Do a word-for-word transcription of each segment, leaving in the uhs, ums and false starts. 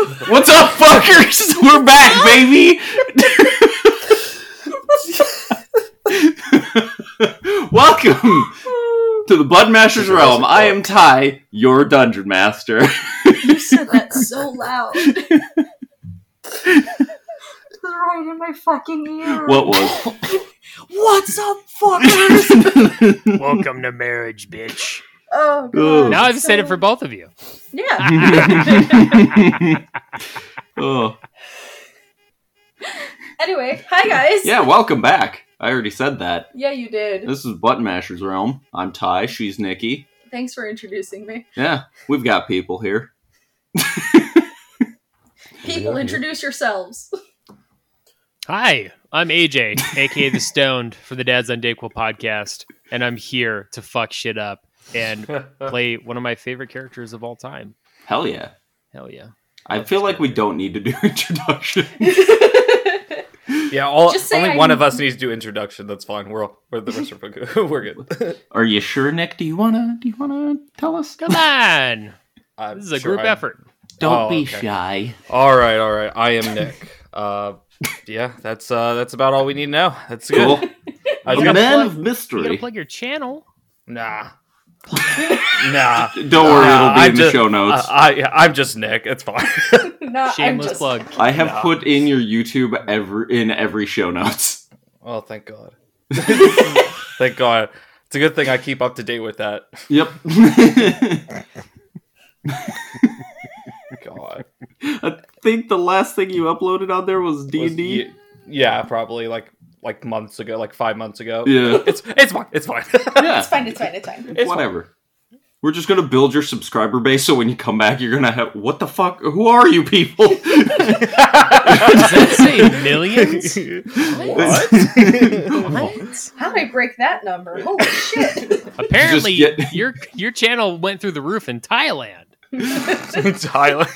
What's up, fuckers? We're back, baby! Welcome to the Bloodmaster's Realm. I am Ty, your Dungeon Master. You said that so loud. Right in my fucking ear. What was? What's up, fuckers? Welcome to marriage, bitch. Oh, God. Ugh. Now I've so... said it for both of you. Yeah. Oh. Anyway, hi, guys. Yeah, welcome back. I already said that. Yeah, you did. This is Bloodmaster's Realm. I'm Ty, she's Nikki. Thanks for introducing me. Yeah, we've got people here. People, introduce yourselves. Hi, I'm A J, aka The Stoned, for the Dads on Dayquil podcast, and I'm here to fuck shit up and play one of my favorite characters of all time. Hell yeah. Hell yeah. I feel like we don't need to do introductions. Yeah, all, Just only saying. one of us needs to do introduction. That's fine. We're all, we're the rest of good. We're good. Are you sure, Nick? Do you wanna do you wanna tell us? Come on! I'm This is a sure group I'm- effort. Don't Oh, be okay. shy. All right, all right. I am Nick. Uh, yeah, that's uh, that's about all we need to know. That's good. Cool. I was The gonna- man plug- of You gotta mystery. plug your channel. Nah, nah. Don't worry, Nah, it'll be I'm in just- the show notes. Uh, I, yeah, I'm just Nick. It's fine. No, I'm Shameless just... plug. I have Nah. put in your YouTube every in every show notes. Oh, thank God. Thank God. It's a good thing I keep up to date with that. Yep. God. I think the last thing you uploaded on there was D Was- and D. ye- Yeah, probably like like months ago, like five months ago. Yeah. It's it's fine. It's fine. Yeah. It's fine, it's fine, it's fine. It's Whatever. We're just gonna build your subscriber base, so when you come back, you're gonna have what the fuck? Who are you people? Does that say millions? What? What? How did I break that number? Holy shit. Apparently, Just get- your your channel went through the roof in Thailand. Tyler.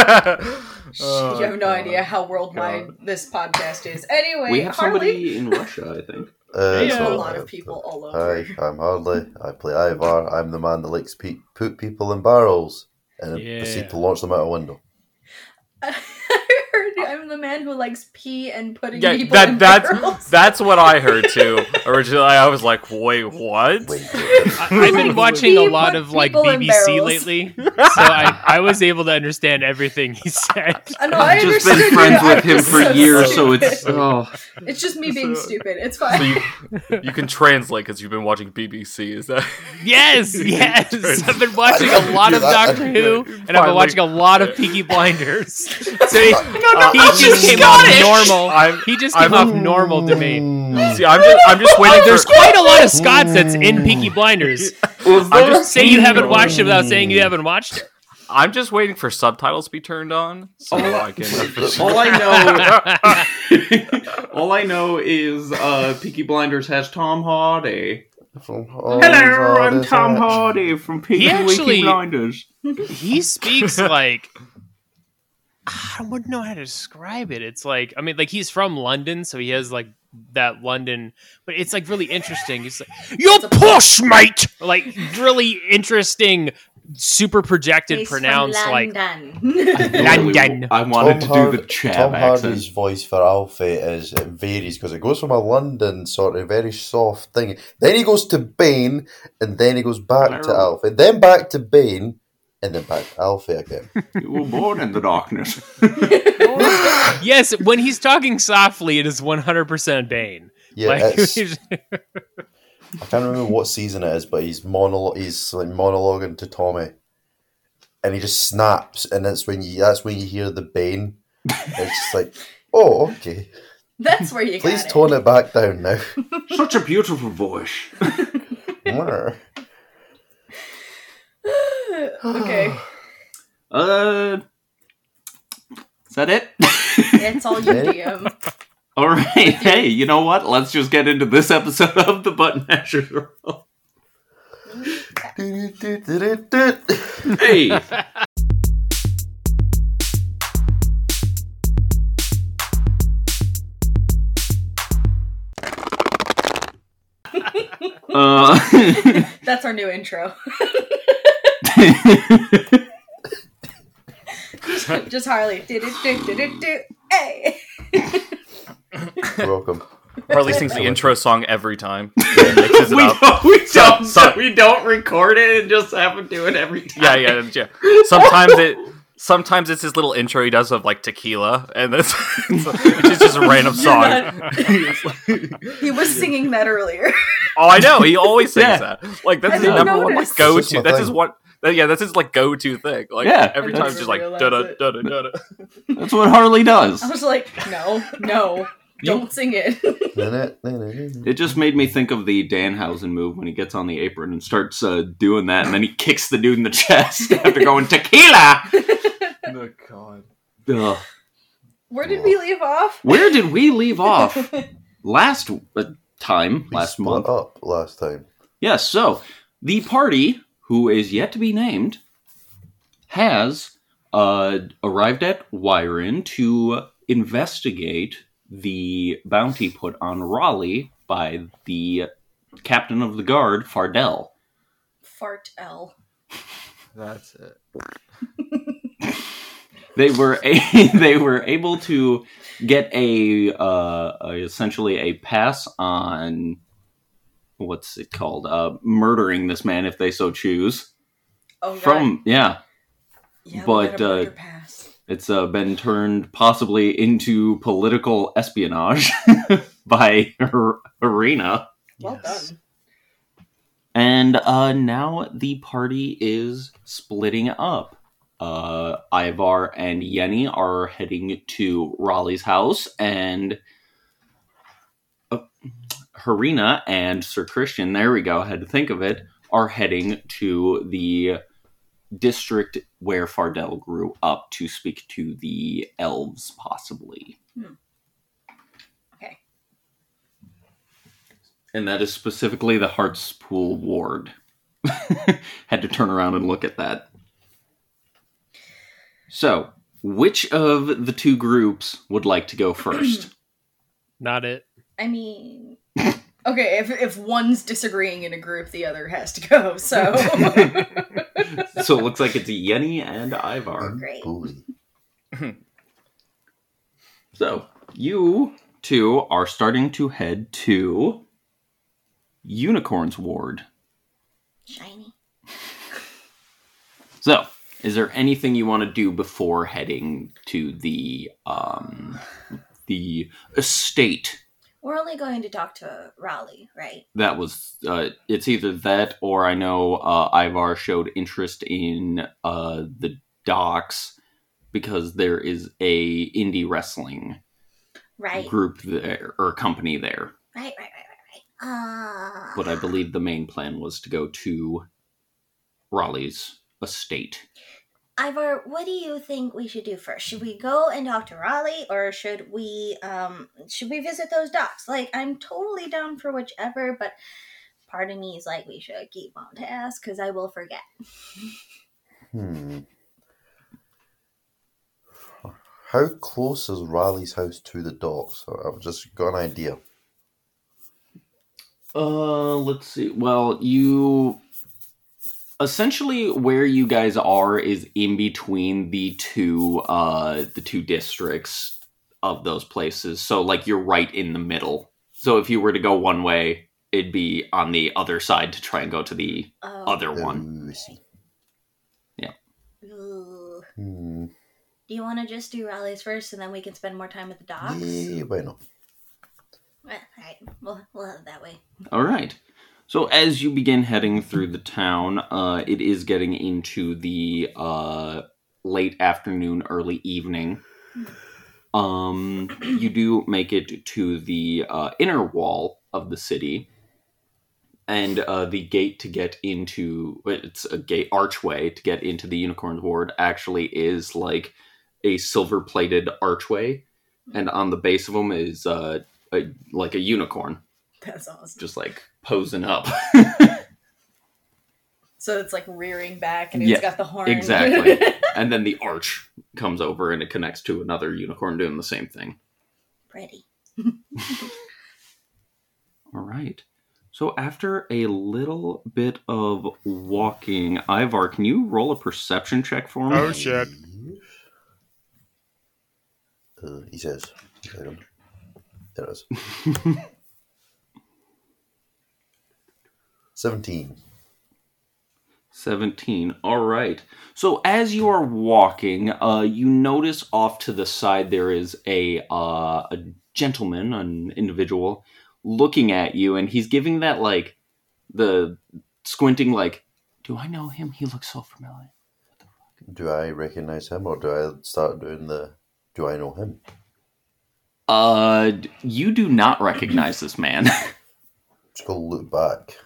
You have no idea how worldwide this podcast is. Anyway, We have Harley. somebody in Russia, I think. Uh, Hey, There's uh, a lot of people all over. Hi, I'm Harley. I play Ivar. I'm the man that likes pe- put people in barrels and Yeah. proceed to launch them out a window. I heard I'm the man who likes pee and putting Yeah, people that in that's barrels. that's what I heard too. Originally, I was like, "Wait, what?" Wait, I, I've been watching a He lot put of like people B in B C barrels. lately, so I, I was able to understand everything he said. I know, I I've just understood been friends you. with I'm him just for so years, so stupid. it's oh. It's just me being So- stupid. It's So fine. you you can translate because you've been watching B B C. Is that? Yes, yes. I've been watching I a lot of do that. Doctor Who, and I've been Finally. watching a lot of Peaky Blinders. So he, no, he I'm just came Scottish. off normal. I'm- He just I'm- came off normal to me. See, I'm just I'm just waiting. Oh, there's for, quite a lot of Scots that's in Peaky Blinders. Was I'm there- just Say you haven't watched it without saying you haven't watched it. I'm just waiting for subtitles to be turned on so I can. all I know, all I know is uh, Peaky Blinders has Tom Hardy. From Hello, I'm Tom Hardy from Peaky He actually- Blinders. He speaks like I wouldn't know how to describe it. It's like I mean, like he's from London, so he has like that London, but it's like really interesting. He's like, "You're push, mate!" Like really interesting, super projected, He's from pronounced like London. London. I wanted Tom, to Hard- do the Chav Tom accent. Hardy's voice for Alfie is it varies because it goes from a London sort of very soft thing, then he goes to Bane, and then he goes back to Hello. Alfie, then back to Bane, and then back to Alfie again. You were born in the darkness. Yes, when he's talking softly, it is one hundred percent Bane. Yeah, Like, it's, he's- I can't remember what season it is, but he's monolo- he's like monologuing to Tommy, and he just snaps, and that's when you that's when you hear the Bane. It's just like, oh, okay. That's where you Please got tone it back down now. Such a beautiful voice. Mwah. it. Okay. Uh, is that it? It's all you, D M. All right. Hey, you know what? Let's just get into this episode of the Button Mashers. Hey. Uh, That's our new intro. Just Harley. Do, do, do, do, do, do. Hey. You're welcome. Harley sings the intro song every time. And mixes it we, up. don't, we, So- don't, so- we don't record it and just have him do it every time. Yeah, yeah, yeah. Sometimes it, sometimes it's his little intro he does of like tequila, and it's, it's just a random song. He was singing that earlier. Oh, I know. He always sings Yeah. that. Like that's I his didn't number one like notice. go It's just to. my That's thing. his one. that- Yeah, that's his like go to thing. Like Yeah, every I time, it's just like never da da realized da it. da da da. That's what Harley does. I was like, no, no, don't sing it. It just made me think of the Danhausen move when he gets on the apron and starts uh, doing that, and then he kicks the dude in the chest after going tequila. Oh God. Ugh. Where did we leave off? Where did we leave off last uh, time? We last split month? up last time. Yes. So the party, who is yet to be named, has uh, arrived at Wyron to investigate the bounty put on Raleigh by the captain of the guard, Fardell. Fart L. That's it. They were a- they were able to get a, uh, a essentially a pass on what's it called uh, murdering this man if they so choose. Oh, right. From yeah, yeah, we but, got a murder uh, pass. it's uh, been turned possibly into political espionage by Her- Arena. Well Yes. done. And uh, now the party is splitting up. Uh, Ivar and Yenny are heading to Raleigh's house, and uh, Harina and Sir Christian, there we go, had to think of it, are heading to the district where Fardell grew up to speak to the elves, possibly. Okay. And that is specifically the Heartspool ward. Had to turn around and look at that. So, which of the two groups would like to go first? Not it. I mean, okay, if if one's disagreeing in a group, the other has to go. So So it looks like it's Yenny and Ivar. Great. Bully. So, you two are starting to head to Unicorn's Ward. shiny. So, is there anything you want to do before heading to the um the estate? We're only going to talk to Raleigh, right? That was uh it's either that or I know uh Ivar showed interest in uh the docks because there is a indie wrestling Right. group there or company there. Right, right, right, right, right. Uh, But I believe the main plan was to go to Raleigh's estate. Ivar, what do you think we should do first? Should we go and talk to Raleigh, or should we um should we visit those docks? Like, I'm totally down for whichever, but part of me is like we should keep on task because I will forget. Hmm. How close is Raleigh's house to the docks? I've just got an idea. Uh, let's see. Well, you essentially where you guys are is in between the two uh the two districts of those places. So like you're right in the middle. So if you were to go one way, it'd be on the other side to try and go to the Oh. other one. Oh, I see. Ooh. Hmm. Do you want to just do Raleigh's first, and then we can spend more time at the docks? Yeah, why not? Well, all right, we'll we'll have it that way. All right. So as you begin heading through the town, uh, it is getting into the uh, late afternoon, early evening. Um, you do make it to the uh, inner wall of the city, and uh, the gate to get into it's a gate archway to get into the Unicorn's Ward actually is like a silver-plated archway, and on the base of them is uh, a, like a unicorn. That's awesome. Just like posing up. So it's like rearing back, and Yeah, it's got the horn. exactly. And then the arch comes over and it connects to another unicorn doing the same thing. Pretty. All right. So after a little bit of walking, Ivar, can you roll a perception check for me? Oh, shit. Uh, he says. There it is. Seventeen. seventeen. All right. So as you are walking, uh, you notice off to the side there is a uh, a gentleman, an individual, looking at you, and he's giving that like the squinting, like, do I know him? He looks so familiar. Do I recognize him, or do I start doing the? Do I know him? Uh, you do not recognize this man. Just go look back.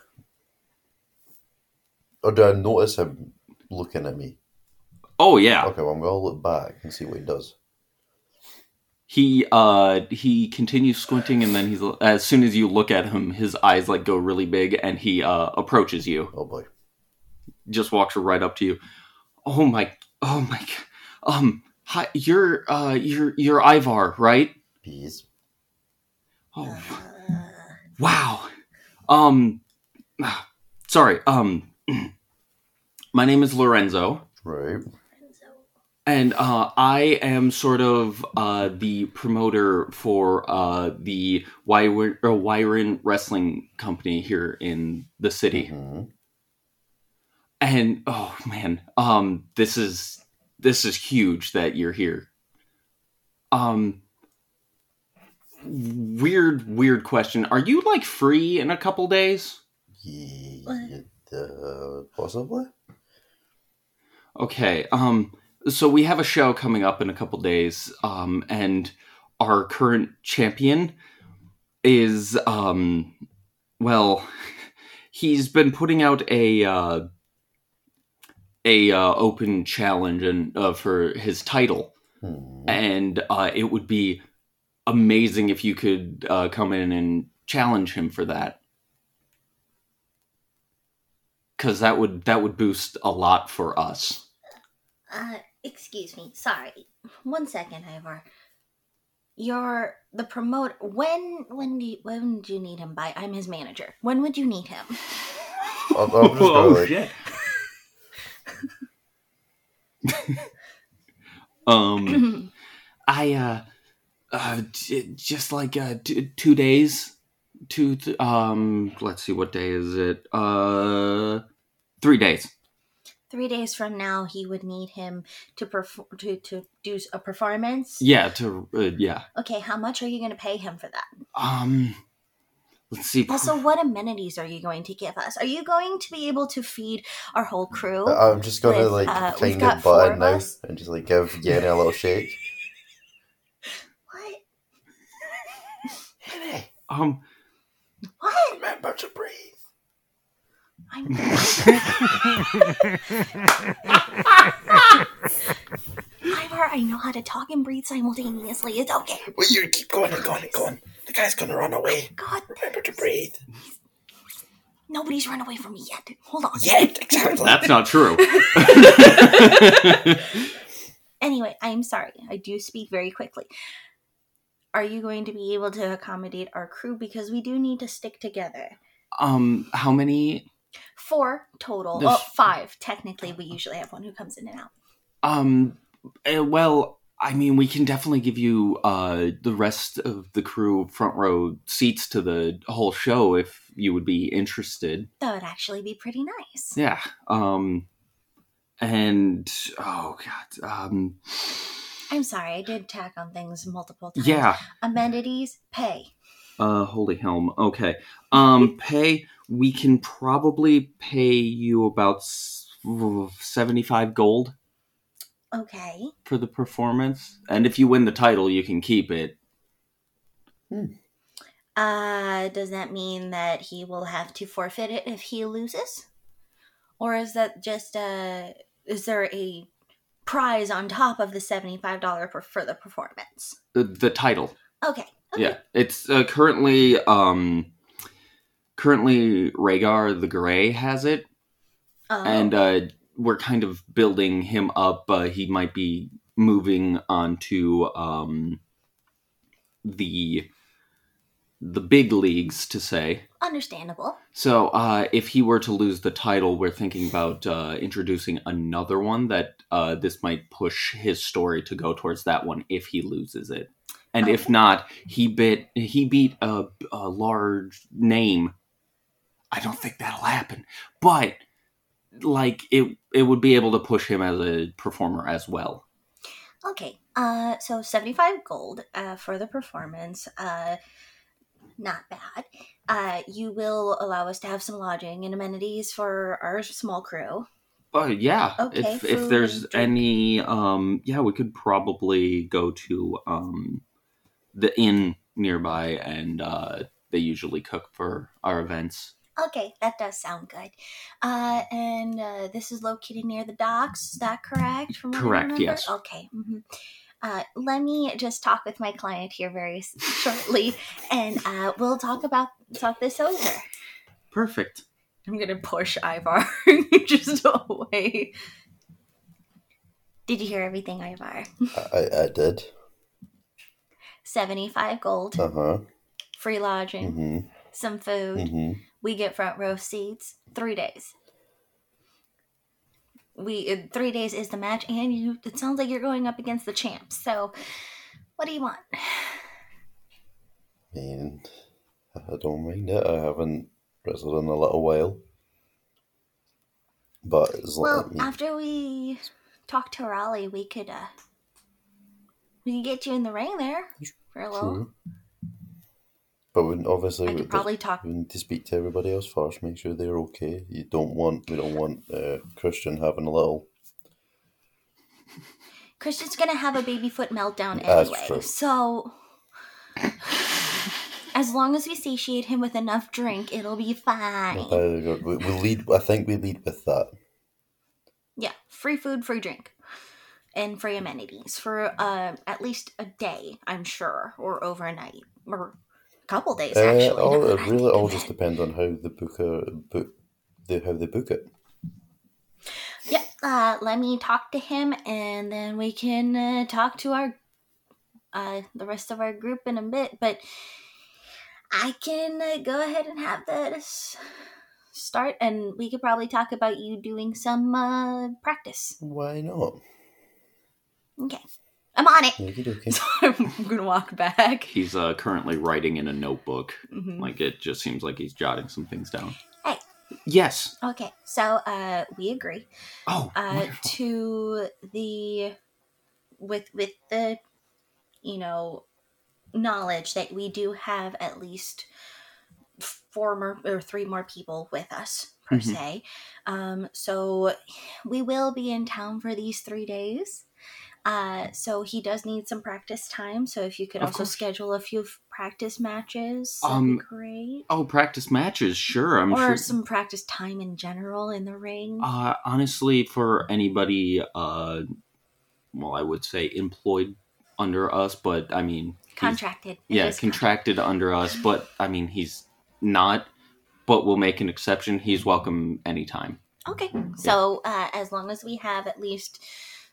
Or do I notice him looking at me? Oh yeah. Okay, well I'm gonna look back and see what he does. He uh he continues squinting, and then he's as soon as you look at him, his eyes like go really big, and he uh approaches you. Oh boy. Just walks right up to you. Oh my, oh my, um, hi, you're, uh, you're, you're Ivar, right? Peas. Oh, wow. Um, sorry, um, my name is Lorenzo. Right. And, uh, I am sort of, uh, the promoter for, uh, the Wyron, uh, Wyron Wrestling Company here in the city. Mm-hmm. And oh man, um, this is this is huge that you're here. Um, weird, weird question. Are you like free in a couple days? Yeah, uh, possibly. Okay. Um, so we have a show coming up in a couple days. Um, and our current champion is um, well, he's been putting out a. Uh, a uh, open challenge and uh, for his title, Hmm. and uh, it would be amazing if you could uh, come in and challenge him for that, because that would that would boost a lot for us. Uh, excuse me. Sorry. One second, Ivar. You're the promoter. When when do you, when do you need him by? I'm his manager. When would you need him? I'm, I'm just gonna, Oh like, shit! um, I uh, uh, j- just like uh, t- two days, two th- um. Let's see, what day is it? Uh, three days. Three days from now, he would need him to perform to to do a performance. Yeah, to uh, yeah. Okay, how much are you going to pay him for that? Um, let's see. Also, what amenities are you going to give us? Are you going to be able to feed our whole crew? I'm just gonna With, like uh, we've kind got of four butt in of now us. and just like give Yenny a little shake. What? Yenny, Um, What? remember to breathe. I'm. Ivor, I know how to talk and breathe simultaneously. It's okay. Well, you keep going and going and going. The guy's gonna run away. God, Remember to breathe. nobody's run away from me yet. Hold on. Yet, exactly. that's not true. Anyway, I'm sorry. I do speak very quickly. Are you going to be able to accommodate our crew? Because we do need to stick together. um, how many? Four total. There's- Oh, five. Technically, we usually have one who comes in and out. Um, uh, well, I mean, we can definitely give you uh the rest of the crew front row seats to the whole show if you would be interested. That would actually be pretty nice. Yeah. Um, and oh god. Um, I'm sorry, I did tack on things multiple times. yeah. Amenities, pay. Uh, holy helm. Okay. Um, pay. We can probably pay you about s- seventy-five gold Okay. for the performance, and if you win the title, you can keep it. Uh, does that mean that he will have to forfeit it if he loses? Or is that just, uh, is there a prize on top of the seventy-five dollars per, for the performance? The, the title. Okay. Okay. Yeah, it's uh, currently um, currently Rhaegar the Grey has it, Oh. and uh, we're kind of building him up. Uh, he might be moving on to um, the the big leagues, to say. Understandable. So, uh, if he were to lose the title, we're thinking about uh, introducing another one that uh, this might push his story to go towards that one if he loses it. And Okay. if not, he bit he beat a, a large name. I don't think that'll happen. But, like, it it would be able to push him as a performer as well. Okay. Uh, so seventy-five gold uh, for the performance. Uh, not bad. Uh, you will allow us to have some lodging and amenities for our small crew. Uh, yeah. Okay, if food if there's and drink. any, um, yeah, we could probably go to um, the inn nearby, and uh, they usually cook for our events. Okay, that does sound good. Uh, and uh, this is located near the docks. Is that correct? From what I Correct, remember? yes. Okay. Mm-hmm. Uh, let me just talk with my client here very s- shortly, and uh, we'll talk about talk this over. Perfect. I'm gonna push Ivar just away. Did you hear everything, Ivar? I, I, I did. seventy-five gold, Uh huh. free lodging, Mm-hmm. some food. Mm-hmm. We get front row seats. Three days. We uh, three days is the match, and you. It sounds like you're going up against the champs. So, what do you want? And I don't mind it. I haven't wrestled in a little while. But it's Well, like, after we talk to Raleigh, we could uh, we can get you in the ring there for a little. true. But we obviously I we, could probably talk. we need to speak to everybody else first, make sure they're okay. You don't want we don't want uh, Christian having a little. Christian's gonna have a baby foot meltdown That's anyway. true. So, as long as we satiate him with enough drink, it'll be fine. Uh, we, we lead. I think we lead with that. Yeah, free food, free drink, and free amenities for uh, at least a day, I'm sure, or overnight, or a couple days Uh, actually. all, now that it I really think all of just it. depends on how the booker book, the how they book it. Yep. Uh, let me talk to him, and then we can uh, talk to our uh, the rest of our group in a bit. But I can uh, go ahead and have this start, and we could probably talk about you doing some uh, practice. Why not? Okay, I'm on it. Okay, okay. So I'm gonna walk back. He's uh, currently writing in a notebook. Mhm. Like, it just seems like he's jotting some things down. Hey. Yes. Okay, so uh, we agree Oh, uh, wonderful. to the with with the you know knowledge that we do have at least four more or three more people with us per Mhm. se. Um, so we will be in town for these three days. Uh, so he does need some practice time. So if you could Of also course. schedule a few f- practice matches, that'd Um, be great. Oh, practice matches, sure. I'm Or sure. some practice time in general in the ring. Uh, honestly, for anybody, uh, well, I would say employed under us, but I mean, he's- Contracted. It yeah, is contracted under us, but I mean, he's not. But we'll make an exception. He's welcome anytime. Okay, so uh, as long as we have at least,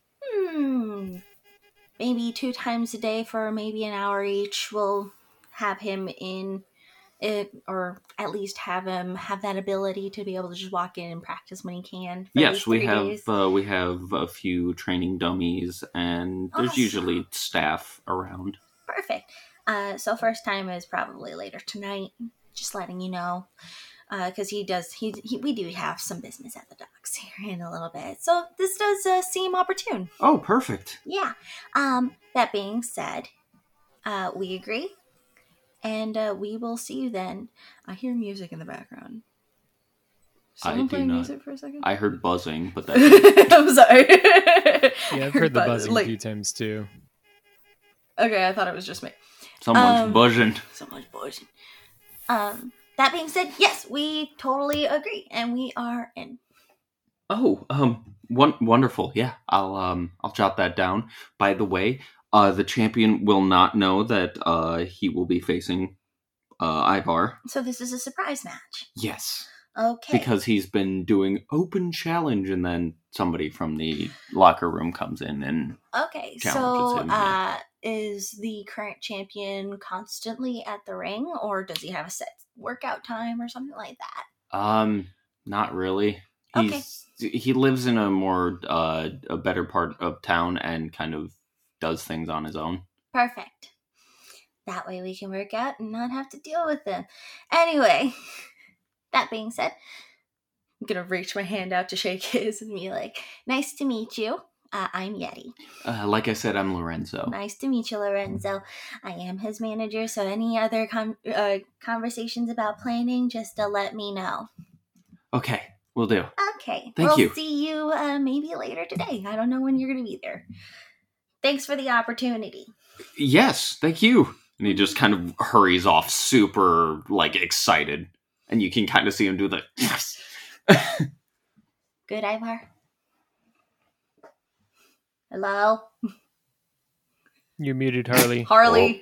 hmm, maybe two times a day for maybe an hour each, we'll have him in it, or at least have him have that ability to be able to just walk in and practice when he can. for Yes, these we three have days. uh, we have a few training dummies, and there's Awesome. usually staff around. Perfect. Uh, so first time is probably later tonight. Just letting you know, because he does. He, he we do have some business at the docks here in a little bit. So this does uh, seem opportune. Oh, perfect. Yeah. Um, that being said, uh, we agree. And uh, we will see you then. I hear music in the background. I Someone do play not. music for a second? I heard buzzing, but that I'm sorry. Yeah, I've heard the Buzz- buzzing like- a few times too. Okay, I thought it was just me. someone's Um, buzzing. So much bullshit. Um, that being said, yes, we totally agree. And we are in. Oh, um, one wonderful. Yeah, I'll um, I'll jot that down. By the way, uh, the champion will not know that uh he will be facing uh Ivar. So this is a surprise match. Yes. Okay. because he's been doing open challenge, and then somebody from the locker room comes in and Okay, challenges so him, yeah. uh, is the current champion constantly at the ring, or does he have a set workout time or something like that? um, not really. Okay. He's he lives in a more uh a better part of town and kind of does things on his own. Perfect. That way we can work out and not have to deal with him. Anyway, that being said, I'm gonna reach my hand out to shake his and be like, nice to meet you. Uh, I'm Yeti. Uh, like I said, I'm Lorenzo. Nice to meet you, Lorenzo. I am his manager, so any other con- uh, conversations about planning, just uh, let me know. Okay, we'll do. Okay. Thank we'll you. see you uh, maybe later today. I don't know when you're going to be there. Thanks for the opportunity. Yes, thank you. And he just kind of hurries off, super like excited, and you can kind of see him do the yes. Good, Ivar. Hello, You muted Harley. Harley.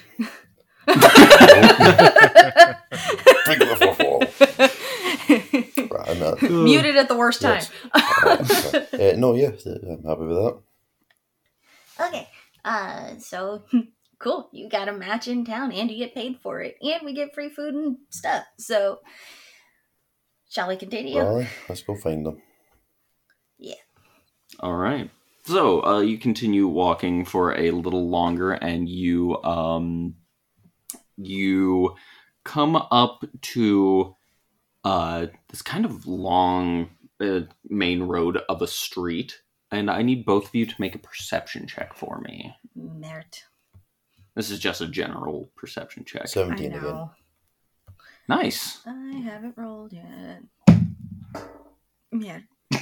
Right, I'm not- Muted at the worst time. Yes. uh, no, yeah, I'm happy with that. Okay. Uh, so cool. You got a match in town, and you get paid for it, and we get free food and stuff. So, shall we continue? Well, let's go find them. All right. So uh, you continue walking for a little longer, and you um you come up to uh this kind of long uh, main road of a street, and I need both of you to make a perception check for me. Mert. This is just a general perception check. I seventeen again. know. Nice. I haven't rolled yet. Yeah.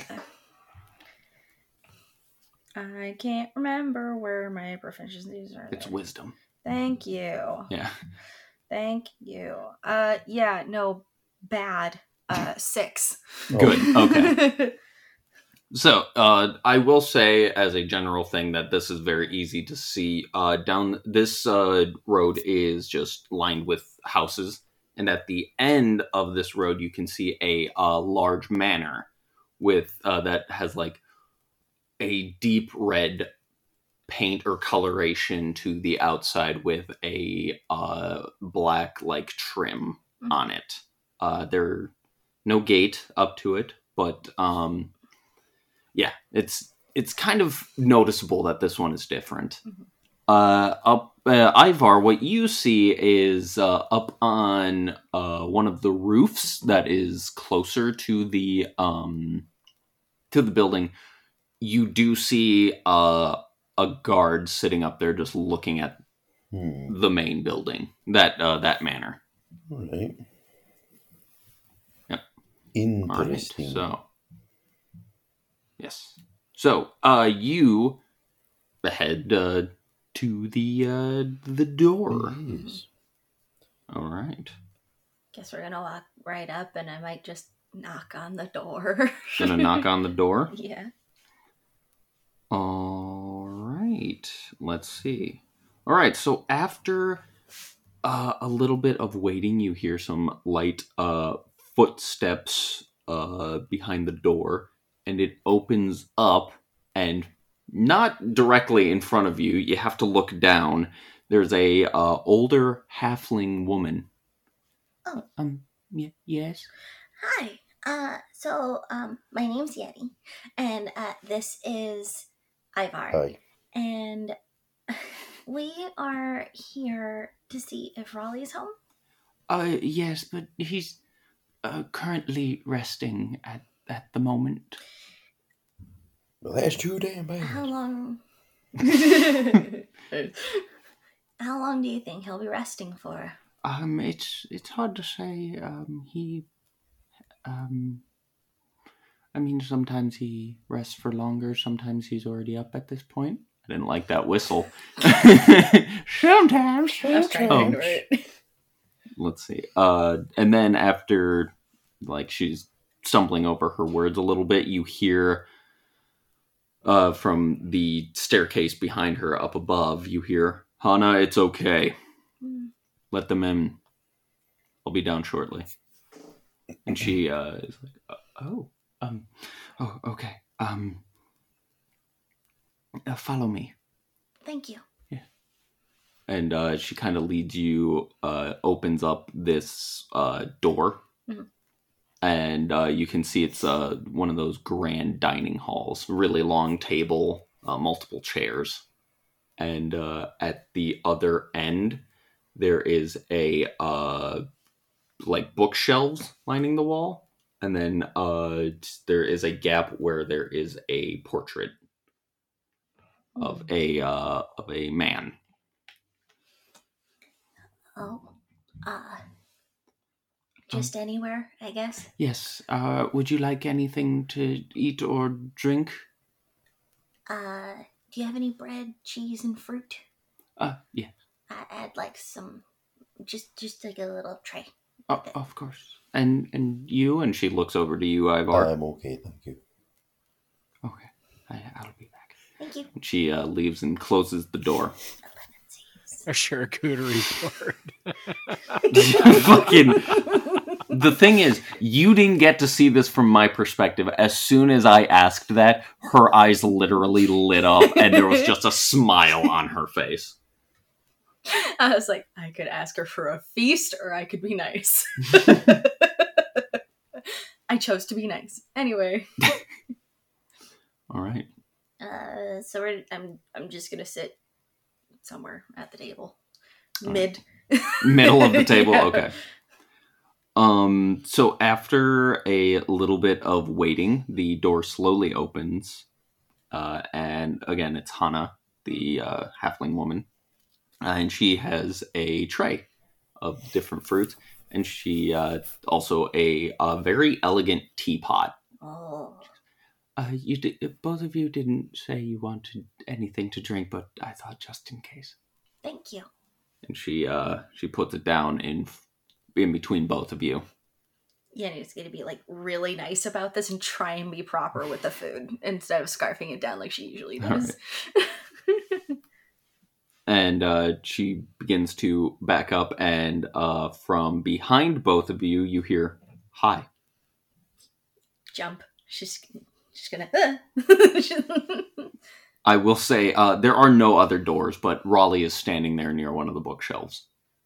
I can't remember where my proficiencies are. It's there. wisdom. Thank you. Yeah. Thank you. Uh, yeah, no, bad. Uh, six. Good. Okay. So, uh, I will say, as a general thing, that this is very easy to see. Uh, down this uh, road is just lined with houses, and at the end of this road, you can see a uh, large manor with uh, that has like a deep red paint or coloration to the outside with a uh, black like trim Mhm. on it. Uh, there, no gate up to it, but um. Yeah, it's it's kind of noticeable that this one is different. Mhm. Uh, up, uh, Ivar, what you see is uh, up on uh, one of the roofs that is closer to the um, to the building. You do see uh, a guard sitting up there, just looking at Hmm. the main building, that uh, that manor. All right. Yep. Interesting. All right, so. Yes. So, uh, you head uh, to the uh, the door. Yes. All right. Guess we're gonna walk right up, and I might just knock on the door. Gonna knock on the door. Yeah. All right. Let's see. All right. So after uh, a little bit of waiting, you hear some light uh, footsteps uh, behind the door, and it opens up, and not directly in front of you. You have to look down. There's a uh, older halfling woman. Oh. Um. Y- yes. Hi. Uh, so, um, my name's Yeti, and, uh, this is Ivar. Hi. And we are here to see if Raleigh's home. Uh. Yes, but he's uh, currently resting at at the moment. Well, that's too damn How bad. long? How long do you think he'll be resting for? Um, it's it's hard to say. Um, he, um, I mean, sometimes he rests for longer. Sometimes he's already up at this point. I didn't like that whistle. Sometimes. Um, let's see. Uh, and then after, like, she's stumbling over her words a little bit, you hear, uh, from the staircase behind her up above, you hear, "Hana, it's okay. Hmm. Let them in. I'll be down shortly." And she uh, is like, oh, um, oh, okay. Um, uh, follow me. Thank you. And uh, she kind of leads you, uh, opens up this uh, door. Mhm. And uh, you can see it's uh, one of those grand dining halls. Really long table, uh, multiple chairs. And uh, at the other end, there is a, uh, like, bookshelves lining the wall. And then uh, there is a gap where there is a portrait of a uh, of a man. Oh, uh, just anywhere, I guess. Yes. Uh, would you like anything to eat or drink? Uh, do you have any bread, cheese, and fruit? Uh, yeah. I, I'd like some, just just like a little tray. Oh, of course. And and you? And she looks over to you, Ivar. I'm okay, thank you. Okay. I, I'll be back. Thank you. And she uh, leaves and closes the door. A charcuterie board. Fucking. The thing is, you didn't get to see this from my perspective. As soon as I asked that, her eyes literally lit up, and there was just a smile on her face. I was like, I could ask her for a feast, or I could be nice. I chose to be nice. Anyway. All right. Uh, so we're, I'm I'm just gonna sit somewhere at the table, All Mid. Middle of the table. Yeah. Okay. Um. So after a little bit of waiting, the door slowly opens, uh, and again, it's Hana, the uh, halfling woman, uh, and she has a tray of different fruits, and she uh, also a, a very elegant teapot. Oh, Uh, you did, both of you didn't say you wanted anything to drink, but I thought just in case. thank you. And she uh she puts it down in in between both of you. Yenny's gonna be like really nice about this and try and be proper with the food instead of scarfing it down like she usually does. And uh, she begins to back up, and uh, from behind both of you, you hear "Hi." Jump. She's she's gonna. I will say uh, there are no other doors, but Raleigh is standing there near one of the bookshelves.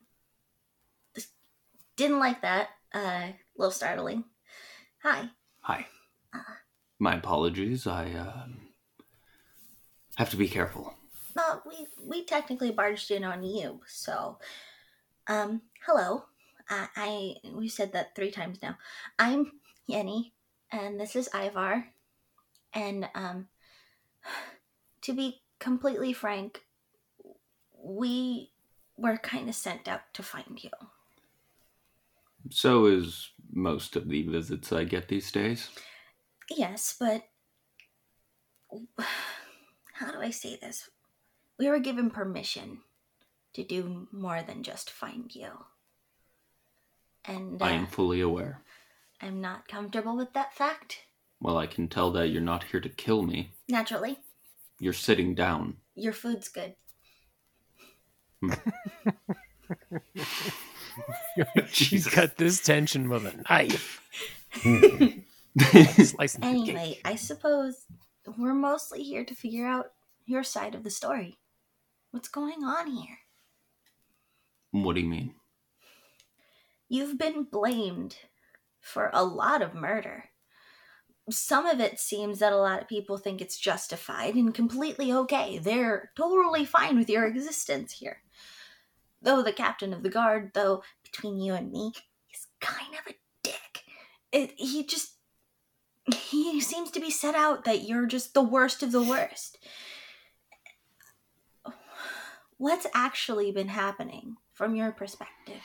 Didn't like that. Uh, a little startling. Hi. Hi. My apologies. I uh, have to be careful. Uh, we we technically barged in on you, so um, hello. Uh, I we said that three times now. I'm Yenny, and this is Ivar, and um, to be completely frank, we were kind of sent out to find you. So is most of the visits I get these days. Yes, but how do I say this? We were given permission to do more than just find you. And uh, I am fully aware. I'm not comfortable with that fact. Well, I can tell that you're not here to kill me. Naturally, You're sitting down. your food's good. She cut this tension with a knife. Slicing the cake. Anyway, I suppose we're mostly here to figure out your side of the story. What's going on here? What do you mean? You've been blamed for a lot of murder. Some of it seems that a lot of people think it's justified and completely okay. They're totally fine with your existence here. Though the captain of the guard, though, between you and me, he's kind of a dick. It, he just... He seems to be set out that you're just the worst of the worst. What's actually been happening from your perspective?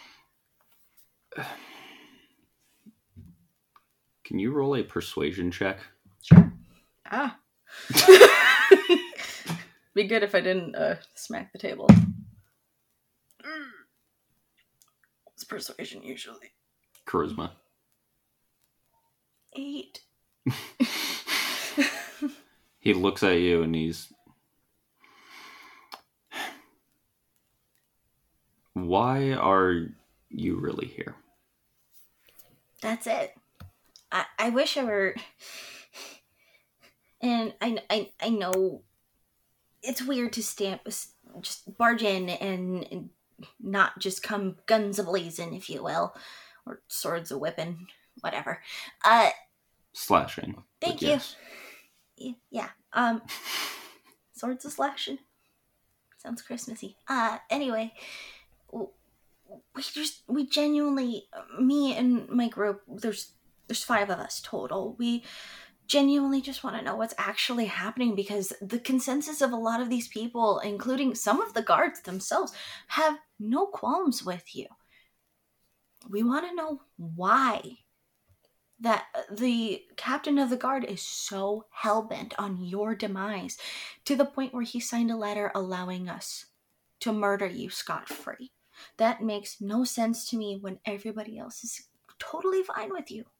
Can you roll a persuasion check? Ah. Be good if I didn't uh, smack the table. What's persuasion usually? Charisma. Eight. He looks at you and he's... Why are you really here? That's it. I, I wish I were... And I, I, I know it's weird to stamp, just barge in and, and not just come guns a-blazing, if you will. Or swords a-whipping, whatever. Uh, Slashing. Thank but you. yes. Y- Yeah. Um, swords a-slashing. Sounds Christmassy. Uh, anyway... w- We just, we genuinely, me and my group, there's, there's five of us total. We genuinely just want to know what's actually happening because the consensus of a lot of these people, including some of the guards themselves, have no qualms with you. We want to know why that the captain of the guard is so hell-bent on your demise to the point where he signed a letter allowing us to murder you scot-free. That makes no sense to me when everybody else is totally fine with you.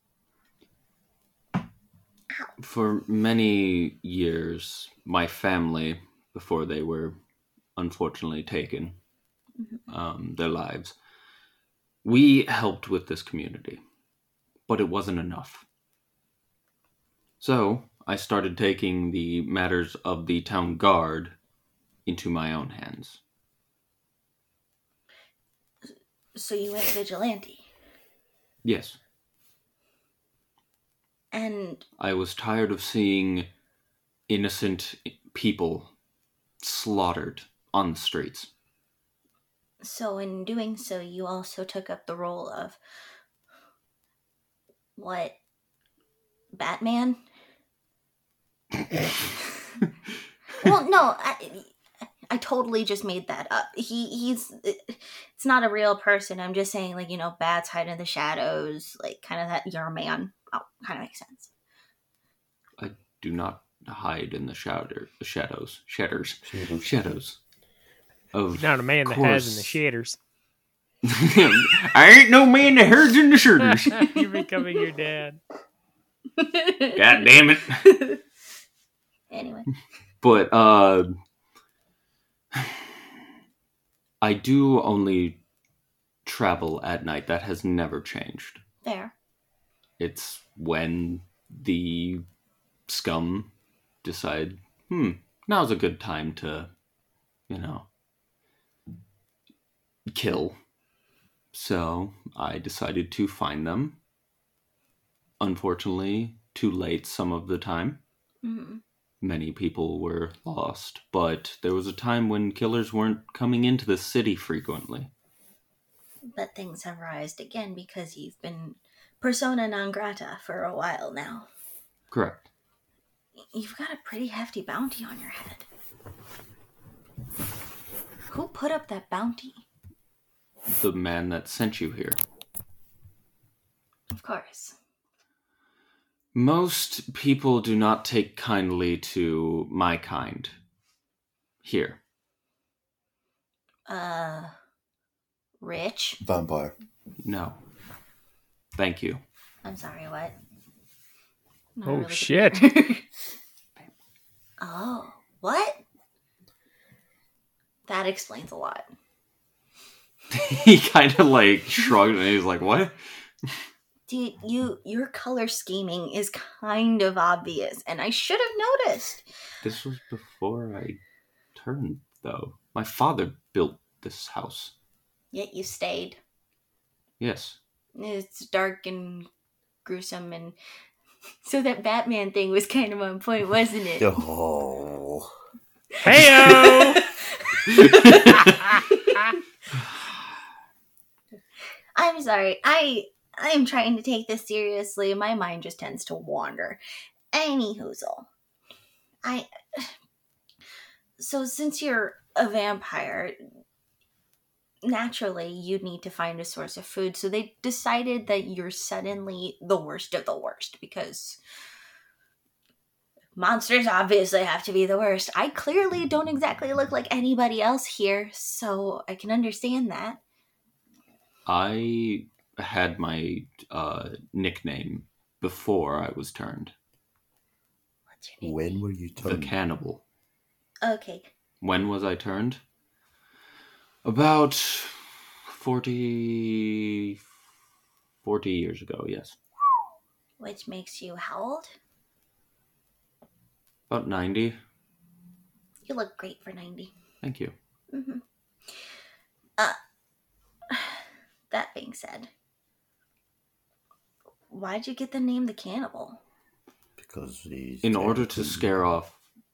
For many years, my family, before they were unfortunately taken, Mm-hmm. um, their lives, we helped with this community, but it wasn't enough. So I started taking the matters of the town guard into my own hands. So you went vigilante. Yes. And I was tired of seeing innocent people slaughtered on the streets. so in doing so, you also took up the role of... What? Batman? Well, no, I, I totally just made that up. He he's it's not a real person. I'm just saying, like, you know, bats hide in the shadows, like kind of that you're a man. Oh, kind of makes sense. I do not hide in the shadow, the shadows, shatters, Shadows. shadows. Of Not a man that has in the course. shatters. I ain't no man that herds in the shoulders. You're becoming your dad. God damn it. Anyway, But uh I do only travel at night. That has never changed. fair. It's when the scum decide, hmm, now's a good time to, you know, kill. So I decided to find them. Unfortunately, too late some of the time. Mm-hmm. Many people were lost, but there was a time when killers weren't coming into the city frequently. But things have rised again because you've been persona non grata for a while now. Correct. You've got a pretty hefty bounty on your head. Who put up that bounty? The man that sent you here. Of course. Most people do not take kindly to my kind. Here. Uh, Rich? Vampire. No. Thank you. I'm sorry, what? Not Oh, really good. shit. Oh, what? That explains a lot. He kind of like shrugged and he was like, what? Dude, you your color scheming is kind of obvious, and I should have noticed. This was before I turned, though. My father built this house. Yet you stayed. Yes. It's dark and gruesome, and so that Batman thing was kind of on point, wasn't it? Oh. Heyo! I'm sorry. I I am trying to take this seriously. My mind just tends to wander. Any hoozle. I so since you're a vampire, naturally you'd need to find a source of food. So they decided that you're suddenly the worst of the worst because monsters obviously have to be the worst. I clearly don't exactly look like anybody else here, so I can understand that. I had my uh, nickname before I was turned. What's your name? When were you The turned? Cannibal. Okay. When was I turned? About forty... Forty years ago, yes. Which makes you how old? About ninety. You look great for ninety. Thank you. Mm-hmm. Uh, that being said, why'd you get the name the Cannibal? Because he's In order to scare off...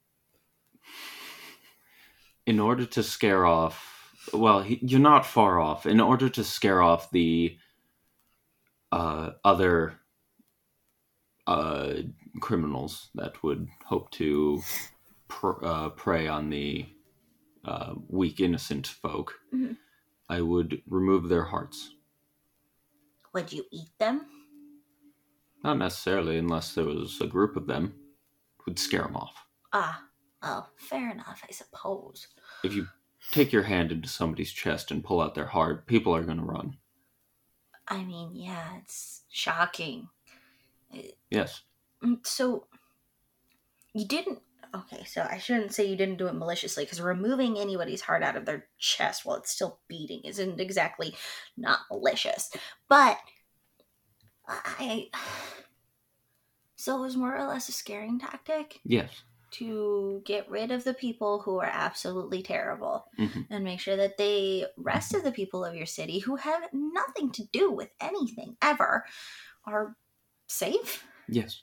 In order to scare off... Well, he, you're not far off. In order to scare off the uh, other uh, criminals that would hope to pr- uh, prey on the uh, weak, innocent folk, Mm-hmm. I would remove their hearts. Would you eat them? Not necessarily, unless there was a group of them. It would scare them off. Ah, oh, fair enough, I suppose. If you take your hand into somebody's chest and pull out their heart, people are going to run. I mean, yeah, it's shocking. Yes. So, you didn't... Okay, so I shouldn't say you didn't do it maliciously, because removing anybody's heart out of their chest while it's still beating isn't exactly not malicious. But, I... So it was more or less a scaring tactic Yes. to get rid of the people who are absolutely terrible Mm-hmm. and make sure that the rest of the people of your city who have nothing to do with anything ever are safe. Yes.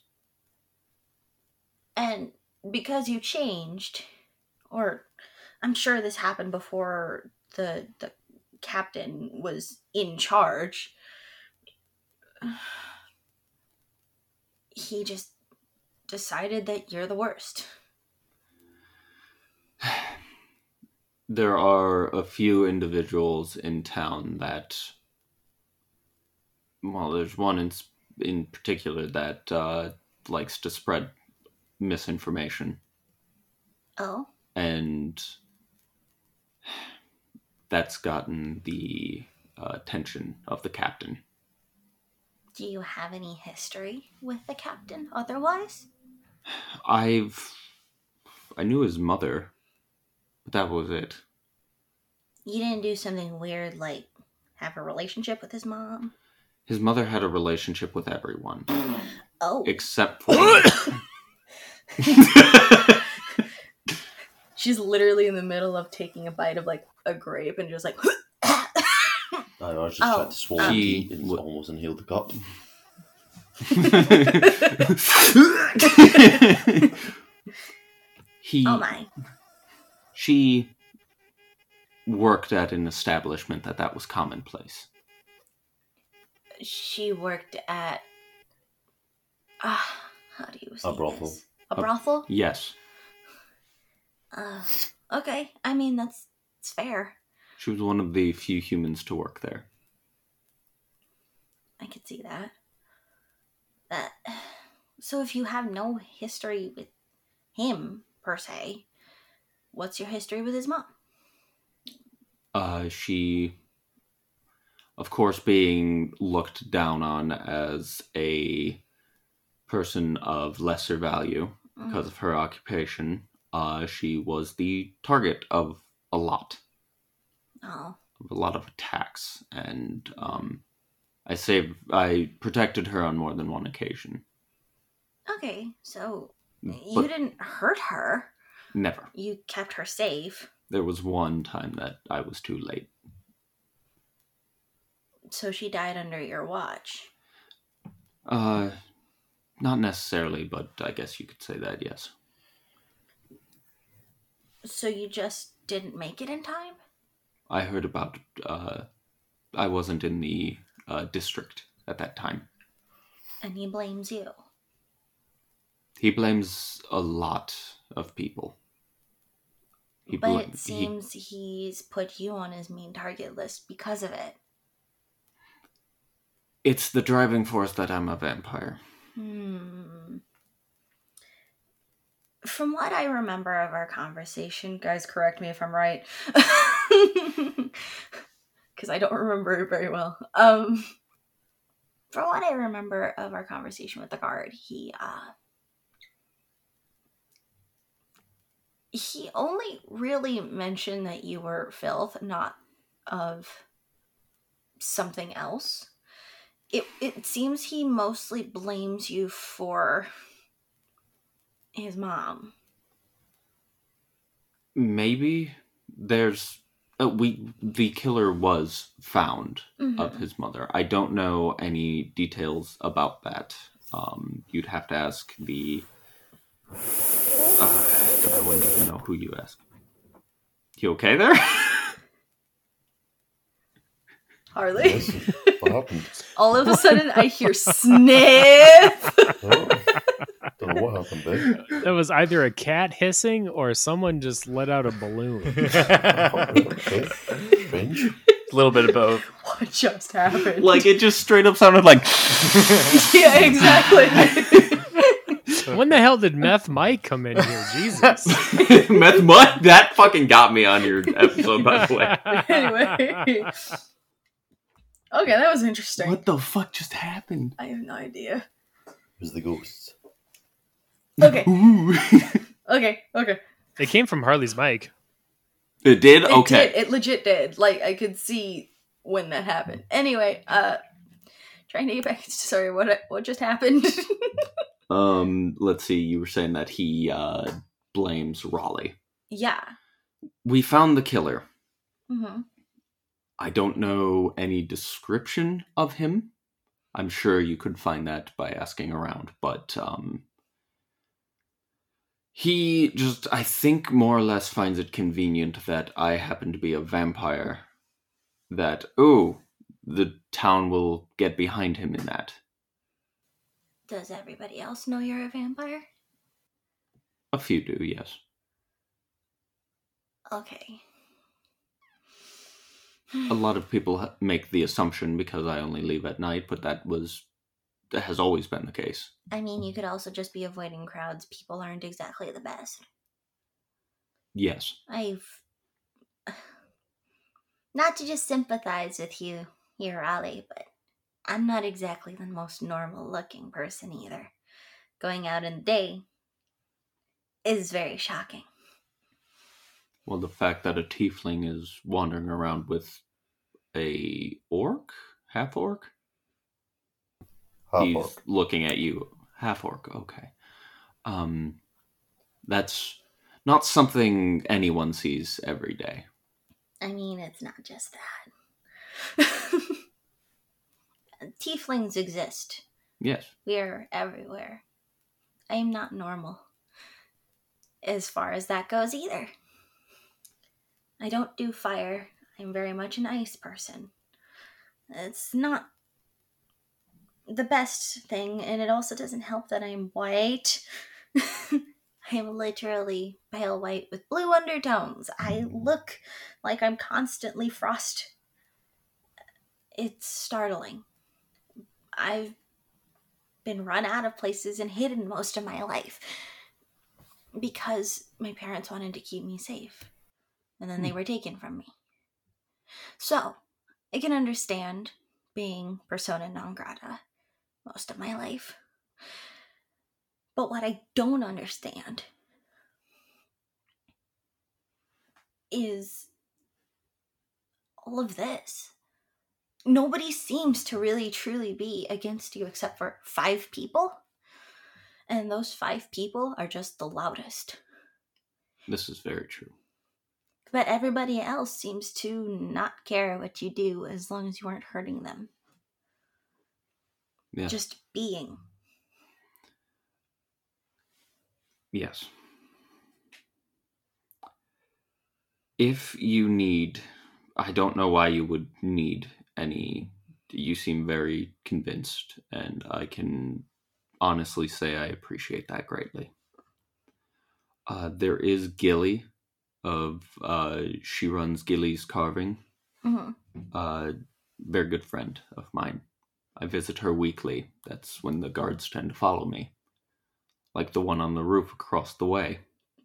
And because you changed, or I'm sure this happened before the the captain was in charge, he just decided that you're the worst. There are a few individuals in town that, well, there's one in in particular that uh, likes to spread misinformation, Oh? and that's gotten the uh, attention of the captain. Do you have any history with the captain otherwise? I've I knew his mother, but that was it. You didn't do something weird like have a relationship with his mom? His mother had a relationship with everyone, Oh. except for She's literally in the middle of taking a bite of like a grape and just like I was just Oh, trying to swallow he tea and w- almost inhaled the cup. he Oh my. she worked at an establishment that that was commonplace. She worked at ah, how do you say A brothel. this? A brothel? Yes, Uh, okay. I mean that's it's fair. she was one of the few humans to work there. I could see that. That so if you have no history with him per se, what's your history with his mom? Uh, she, of course, being looked down on as a person of lesser value because of her occupation, uh, she was the target of a lot, Oh. of a lot of attacks, and um, I saved, I protected her on more than one occasion. Okay, so you But didn't hurt her. never. You kept her safe. There was one time that I was too late. So she died under your watch. Uh, not necessarily, but I guess you could say that, yes. So you just didn't make it in time? I heard about, uh, I wasn't in the uh, district at that time. And he blames you. He blames a lot of people. He But bl- it seems he's put you on his main target list because of it. he, it's the driving force that I'm a vampire. Hmm. From what I remember of our conversation, guys correct me if I'm right. Cause I don't remember it very well. Um from what I remember of our conversation with the guard, he uh he only really mentioned that you were filth, not of something else. it it seems he mostly blames you for his mom. Maybe there's uh, we the killer was found Mhm. of his mother. I don't know any details about that. Um, you'd have to ask the. Uh, I wouldn't even know who you ask. You okay there? Harley. Yes. What happened? All of a sudden, I hear sniff. Oh, don't know what happened there. That was either a cat hissing or someone just let out a balloon. Okay. Strange. A little bit of both. What just happened? Like it just straight up sounded like. Yeah, exactly. When the hell did Meth Mike come in here? Jesus. Meth Mud? That fucking got me on your episode, by the way. Anyway. Okay, that was interesting. What the fuck just happened? I have no idea. It was the ghosts. Okay, Ooh. okay, okay. It came from Harley's mic. It did? It Okay. did. It legit did. Like, I could see when that happened. Anyway, uh, trying to get back. Sorry, what what just happened? Um, let's see, you were saying that he uh, blames Raleigh. Yeah. We found the killer. Mm-hmm. I don't know any description of him. I'm sure you could find that by asking around, but um, he just, I think, more or less finds it convenient that I happen to be a vampire. That, oh, the town will get behind him in that. Does everybody else know you're a vampire? A few do, yes. Okay. A lot of people ha- make the assumption because I only leave at night, but that was that has always been the case. I mean, you could also just be avoiding crowds. People aren't exactly the best. Yes. I've... Not to just sympathize with you here, Raleigh, but I'm not exactly the most normal-looking person either. Going out in the day is very shocking. Well, the fact that a tiefling is wandering around with a orc? Half orc? Half He's orc. looking at you. Half orc, okay. Um, that's not something anyone sees every day. I mean, it's not just that. Tieflings exist. Yes. We are everywhere. I am not normal as far as that goes either. I don't do fire. I'm very much an ice person. It's not the best thing, and it also doesn't help that I'm white. I am literally pale white with blue undertones. I look like I'm constantly frost. It's startling. I've been run out of places and hidden most of my life because my parents wanted to keep me safe, and then they were taken from me. So, I can understand being persona non grata most of my life. But what I don't understand is all of this. Nobody seems to really truly be against you except for five people. And those five people are just the loudest. This is very true. But everybody else seems to not care what you do as long as you aren't hurting them. Yeah. Just being. Yes. If you need, I don't know why you would need any, you seem very convinced, and I can honestly say I appreciate that greatly. Uh, there is Gilly of, uh, she runs Gilly's Carving. Mm-hmm. Uh, very good friend of mine. I visit her weekly. That's when the guards tend to follow me. Like the one on the roof across the way.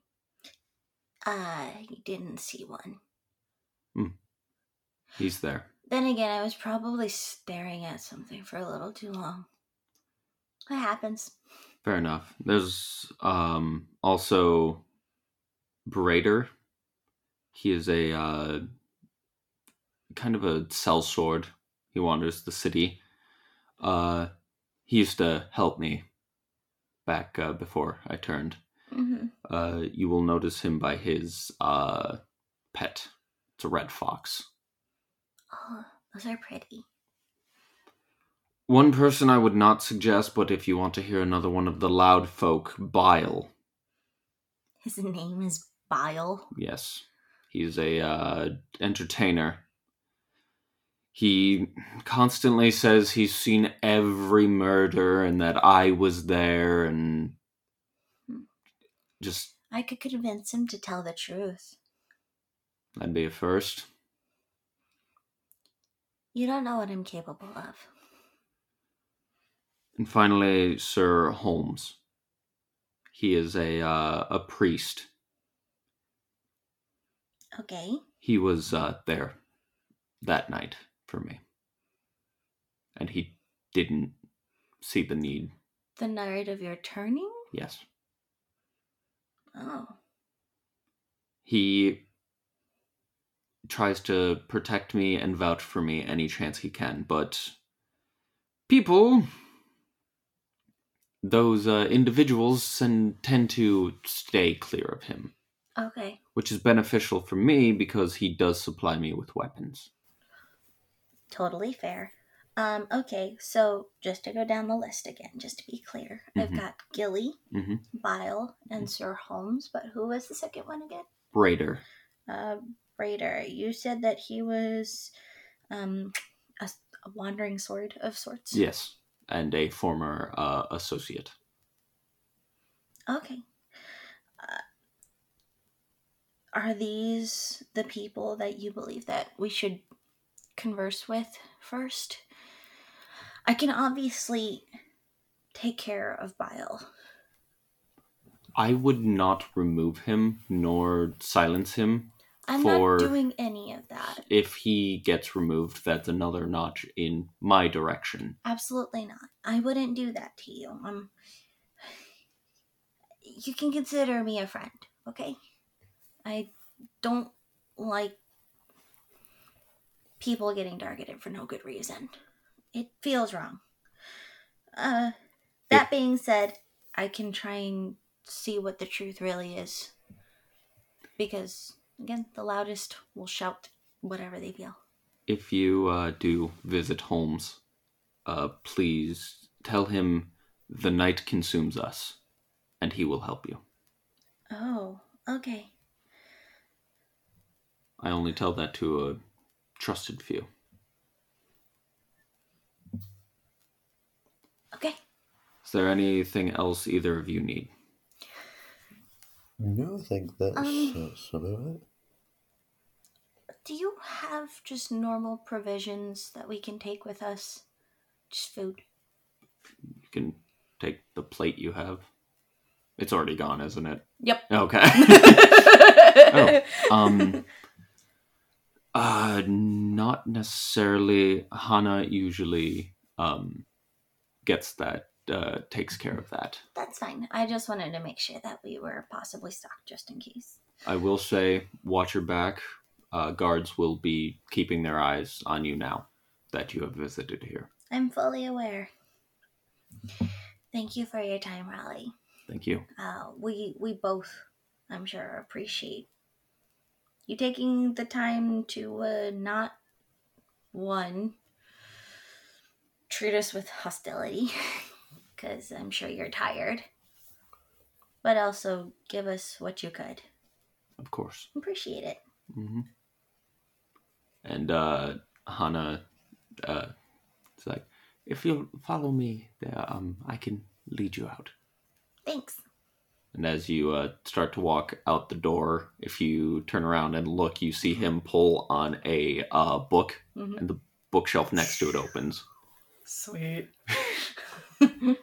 I didn't see one. Hmm. He's there. Then again, I was probably staring at something for a little too long. It happens. Fair enough. There's um, also Braider. He is a uh, kind of a sellsword. He wanders the city. Uh, he used to help me back uh, before I turned. Mm-hmm. Uh, you will notice him by his uh, pet. It's a red fox. Oh, those are pretty. One person I would not suggest, but if you want to hear another one of the loud folk, Bile. His name is Bile. Yes. He's a uh, entertainer. He constantly says he's seen every murder and that I was there and just... I could convince him to tell the truth. That'd be a first. You don't know what I'm capable of. And finally, Sir Holmes. He is a uh, a priest. Okay. He was uh, there that night for me. And he didn't see the need. The night of your turning? Yes. Oh. He tries to protect me and vouch for me any chance he can, but people, those uh, individuals, and tend to stay clear of him. Okay. Which is beneficial for me because he does supply me with weapons. Totally fair. Um, okay, so just to go down the list again, just to be clear, Mhm. I've got Gilly, Mm-hmm. Bile, and Sir Holmes, but who was the second one again? Raider. Uh, Raider. You said that he was um, a, a wandering sword of sorts? Yes, and a former uh, associate. Okay. Uh, are these the people that you believe that we should converse with first? I can obviously take care of Bile. I would not remove him nor silence him. I'm for not doing any of that. If he gets removed, that's another notch in my direction. Absolutely not. I wouldn't do that to you. Um, you can consider me a friend, okay? I don't like people getting targeted for no good reason. It feels wrong. Uh, that It- being said, I can try and see what the truth really is. Because, again, the loudest will shout whatever they feel. If you uh, do visit Holmes, uh, please tell him the night consumes us, and he will help you. Oh, okay. I only tell that to a trusted few. Okay. Is there anything else either of you need? No, I think that's, Um, that's about it. Do you have just normal provisions that we can take with us? Just food. You can take the plate you have. It's already gone, isn't it? Yep. Okay. oh, um, uh, not necessarily. Hana usually um gets that, uh, takes care of that. That's fine. I just wanted to make sure that we were possibly stocked just in case. I will say, watch your back. Uh, guards will be keeping their eyes on you now that you have visited here. I'm fully aware. Thank you for your time, Raleigh. Thank you. Uh, we we both, I'm sure, appreciate you taking the time to uh, not, one, treat us with hostility, because I'm sure you're tired, but also give us what you could. Of course. Appreciate it. Mm-hmm. And uh, Hana, uh, it's like, if you'll follow me there, um, I can lead you out. Thanks. And as you uh, start to walk out the door, if you turn around and look, you see him pull on a uh, book, Mhm. and the bookshelf next to it opens. Sweet. I'm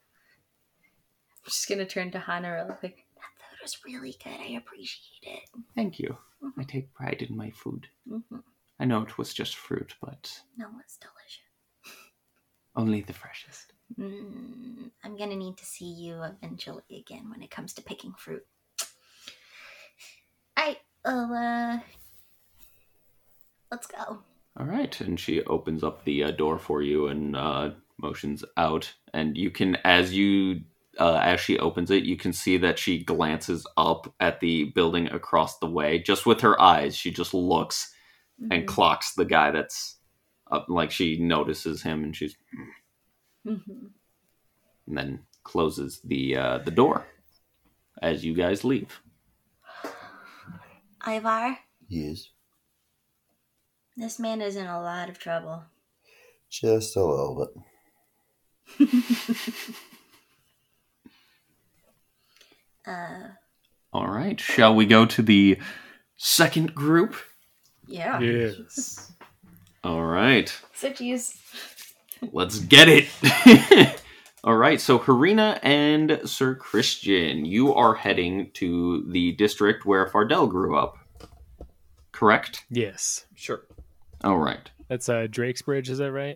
just gonna turn to Hana real quick. That food was really good. I appreciate it. Thank you. I take pride in my food. Mm-hmm. I know it was just fruit, but No, it's delicious. only the freshest. Mm, I'm gonna need to see you eventually again when it comes to picking fruit. Alright, well, uh, let's go. All right, and she opens up the uh, door for you and uh, motions out, and you can, as you uh, as she opens it, you can see that she glances up at the building across the way. Just with her eyes, she just looks Mm-hmm. and clocks the guy that's up. Like she notices him, and she's Mm-hmm. and then closes the uh, the door as you guys leave. Ivar, Yes. this man is in a lot of trouble. Just a little bit. Uh, All right, shall we go to the second group? yeah. Yes. All right, So geez. let's get it. All right, so Harina and Sir Christian, you are heading to the district where Fardell grew up, correct? Yes. Sure. All right. That's uh, Drake's Bridge, is that right?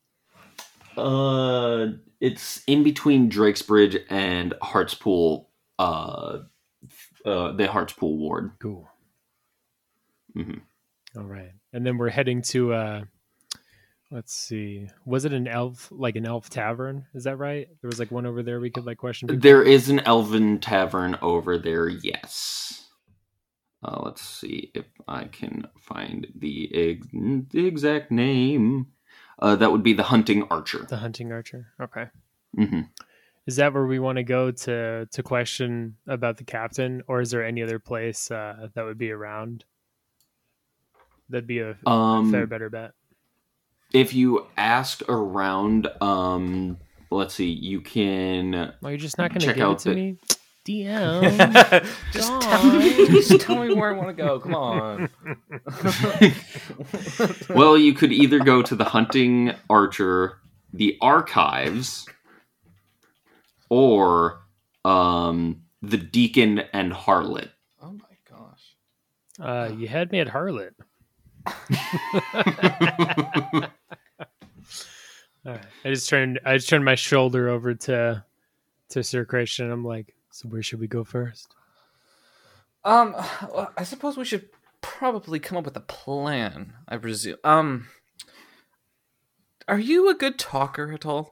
Uh, it's in between Drakesbridge and Hartspool, uh, uh, the Hartspool ward. Cool. Mhm. All right. And then we're heading to, uh, let's see, was it an elf, like an elf tavern? Is that right? There was like one over there we could like question people. There is an elven tavern over there, yes. Uh, let's see if I can find the, ex- the exact name. Uh, that would be the Hunting Archer. The Hunting Archer. Okay. hmm Is that where we want to go to to question about the captain, or is there any other place uh, that would be around? That'd be a Um, fair better bet. If you ask around, um, let's see, you can. Well, you're just not going to check give it out to the- me? D M. just, God. tell me, just tell me where I want to go. Come on. Well, you could either go to the Hunting Archer, the Archives, or um, the Deacon and Harlot. Oh my gosh. Uh, you had me at Harlot. All right. I just turned. I just turned my shoulder over to to Sir Christian. I'm like, so where should we go first? Um, well, I suppose we should probably come up with a plan. I presume. Um, are you a good talker at all?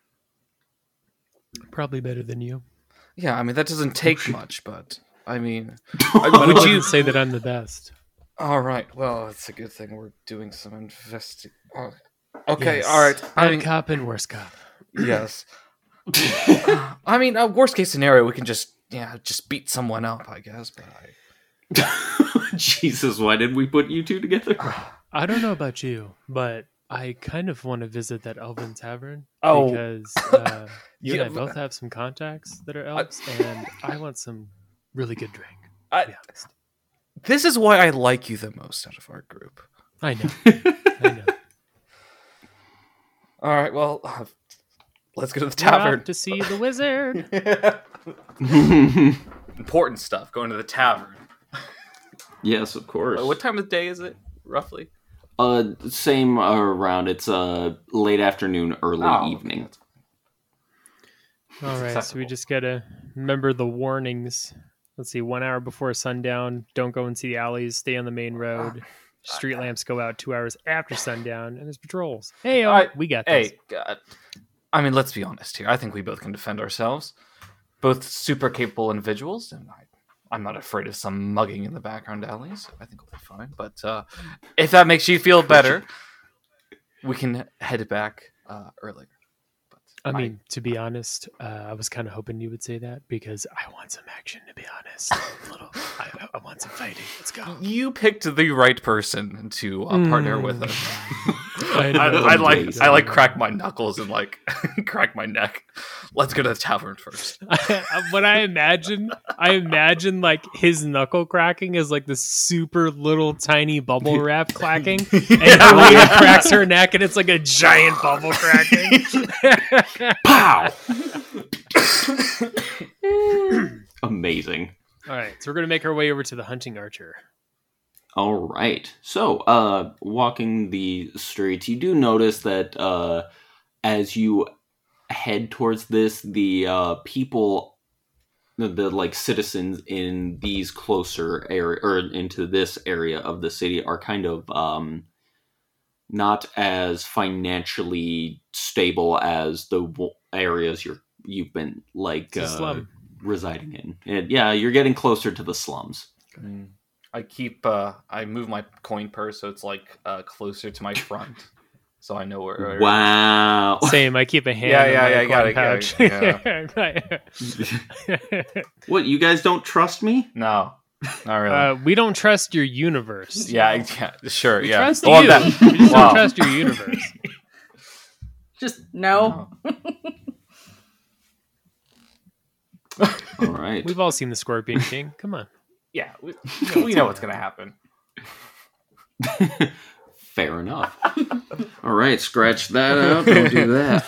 Probably better than you. Yeah, I mean that doesn't take much, but I mean, But I would you wouldn't say that I'm the best? All right. Well, it's a good thing we're doing some investi. Oh, okay. Yes. All right. I Bad mean, cop and worst cop. yes. I mean, uh, worst case scenario, we can just yeah, just beat someone up, I guess. But I... Jesus, why did we put you two together? I don't know about you, but I kind of want to visit that Elven Tavern Oh. because uh, you Yeah, and I but- both have some contacts that are elves, and I want some really good drink. To I, be honest. this is why I like you the most out of our group. I know. I know. All right. Well, uh, let's go to the We're off tavern. to see the wizard. Important stuff. Going to the tavern. Yes, of course. Uh, what time of the day is it, roughly? Uh, same around. It's uh late afternoon, early Oh, evening. All right, so we acceptable. just gotta remember the warnings. Let's see, one hour before sundown, don't go into the alleys, stay on the main road. Street lamps go out two hours after sundown, and there's patrols. Hey, oh, I- we got this. Hey, God. I mean, let's be honest here. I think we both can defend ourselves. Both super capable individuals, and I, I'm not afraid of some mugging in the background alleys. I think we'll be fine. But uh, if that makes you feel better, we can head back uh, earlier. But I mean, to be honest, uh, I was kind of hoping you would say that because I want some action. To be honest, a little, I, I want some fighting. Let's go. you picked the right person to uh, partner with us. I I, know. I like Amazing. I like crack my knuckles and like crack my neck. Let's go to the tavern first. What I imagine, I imagine like his knuckle cracking is like this super little tiny bubble wrap clacking, and Helena cracks her neck, and it's like a giant bubble cracking. Pow! Amazing. All right, so we're gonna make our way over to the Hunting Archer. All right. So, uh, walking the streets, you do notice that uh, as you head towards this, the uh, people, the, the like citizens in these closer area or into this area of the city are kind of um, not as financially stable as the w- areas you're you've been like It's a uh, slum. residing in. And yeah, you're getting closer to the slums. Mm. I keep. Uh, I move my coin purse so it's like uh, closer to my front, so I know where. where Wow. Same. I keep a hand. Yeah, in yeah, my yeah, got coin it, got pouch. What, you guys don't trust me? No, not really. uh, we don't trust your universe. yeah, yeah, sure. We yeah. trust Well, you. that- we just wow. don't trust your universe. Just no. All right. We've all seen the Scorpion King. Come on. Yeah, we, we know what's gonna happen. Fair enough. All right, scratch that out. Don't do that.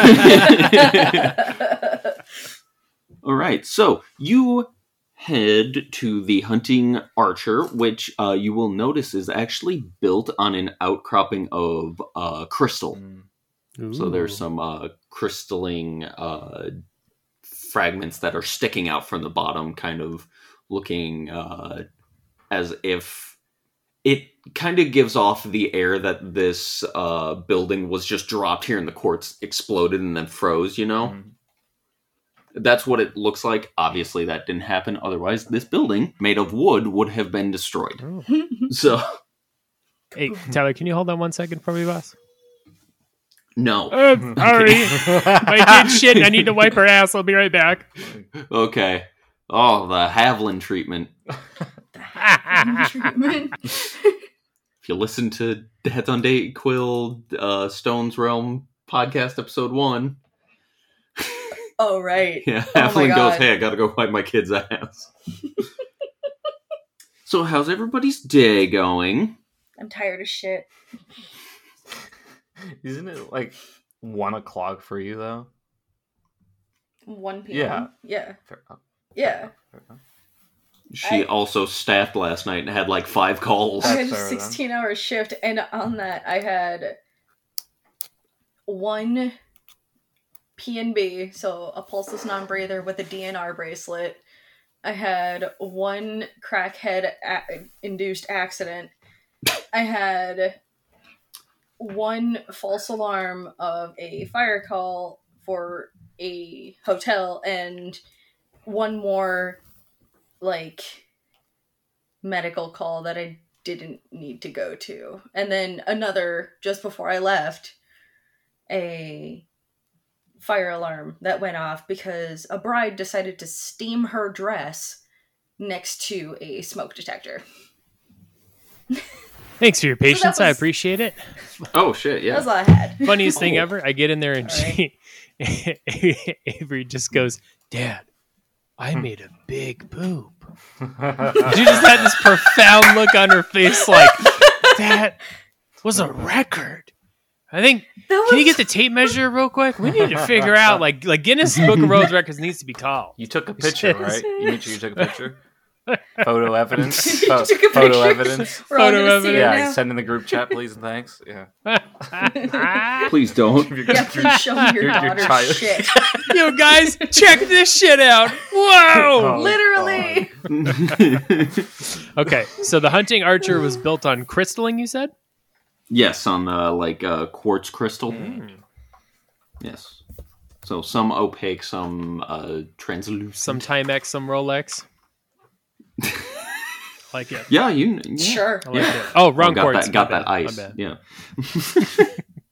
Uh, all right, so you head to the Hunting Archer, which uh, you will notice is actually built on an outcropping of uh, crystal. Mm. So there's Ooh. some uh, crystalline uh, fragments that are sticking out from the bottom, kind of looking uh, as if it kind of gives off the air that this uh, building was just dropped here and the quartz exploded and then froze, you know? Mm. That's what it looks like. Obviously, that didn't happen. Otherwise, this building, made of wood, would have been destroyed. Oh. So, Hey, Tyler, can you hold on one second for me, boss? no. Uh, sorry. My kid's shit. I need to wipe her ass. I'll be right back. Okay. Oh, the Havlin treatment. Treatment. If you listen to Dads on Day Quill uh, Stone's Realm podcast episode one, Oh right. yeah, Oh my Havlin goes, God. hey, I gotta go wipe my kid's ass. So how's everybody's day going? I'm tired of shit. Isn't it like one o'clock for you though? one p.m. Yeah. Yeah. Fair enough. Yeah. Fair enough. She I- also staffed last night and had like five calls. I That's had a fair then. sixteen hour shift, and on that, I had one P N B, so a pulseless non breather with a D N R bracelet. I had one crackhead a- induced accident. I had one false alarm of a fire call for a hotel, and one more, like, medical call that I didn't need to go to. And then another, just before I left, a fire alarm that went off because a bride decided to steam her dress next to a smoke detector. Thanks for your patience. I was- appreciate it. Oh shit, yeah. That's all I had. Funniest thing Oh. ever. I get in there and she, Avery just goes, "Dad, I made a big poop." She just had this profound look on her face, like that was a record. I think. That Can you was- get the tape measure real quick? We need to figure out, like, like Guinness Book of World Records needs to be called. You took a picture, right? You made sure you took a picture. Photo evidence. You Pho- took a Photo picture? evidence. We're all Photo gonna see it evidence. Yeah, now. send in the group chat, please, and thanks. Yeah. Please don't. Yeah, please show me your Your- your daughter's child. shit. Yo, guys, check this shit out. Whoa! Oh, Literally. Okay, so the hunting archer was built on crystalline, you said? Yes, on uh, like uh, quartz crystal. Hmm. Yes. So some opaque, some uh, translucent. Some Timex, some Rolex. Like it. Yeah, you. Yeah. Sure. I like Yeah. it. Oh, wrong Oh, got quartz. that. Got My that bad, my ice. bad. Yeah.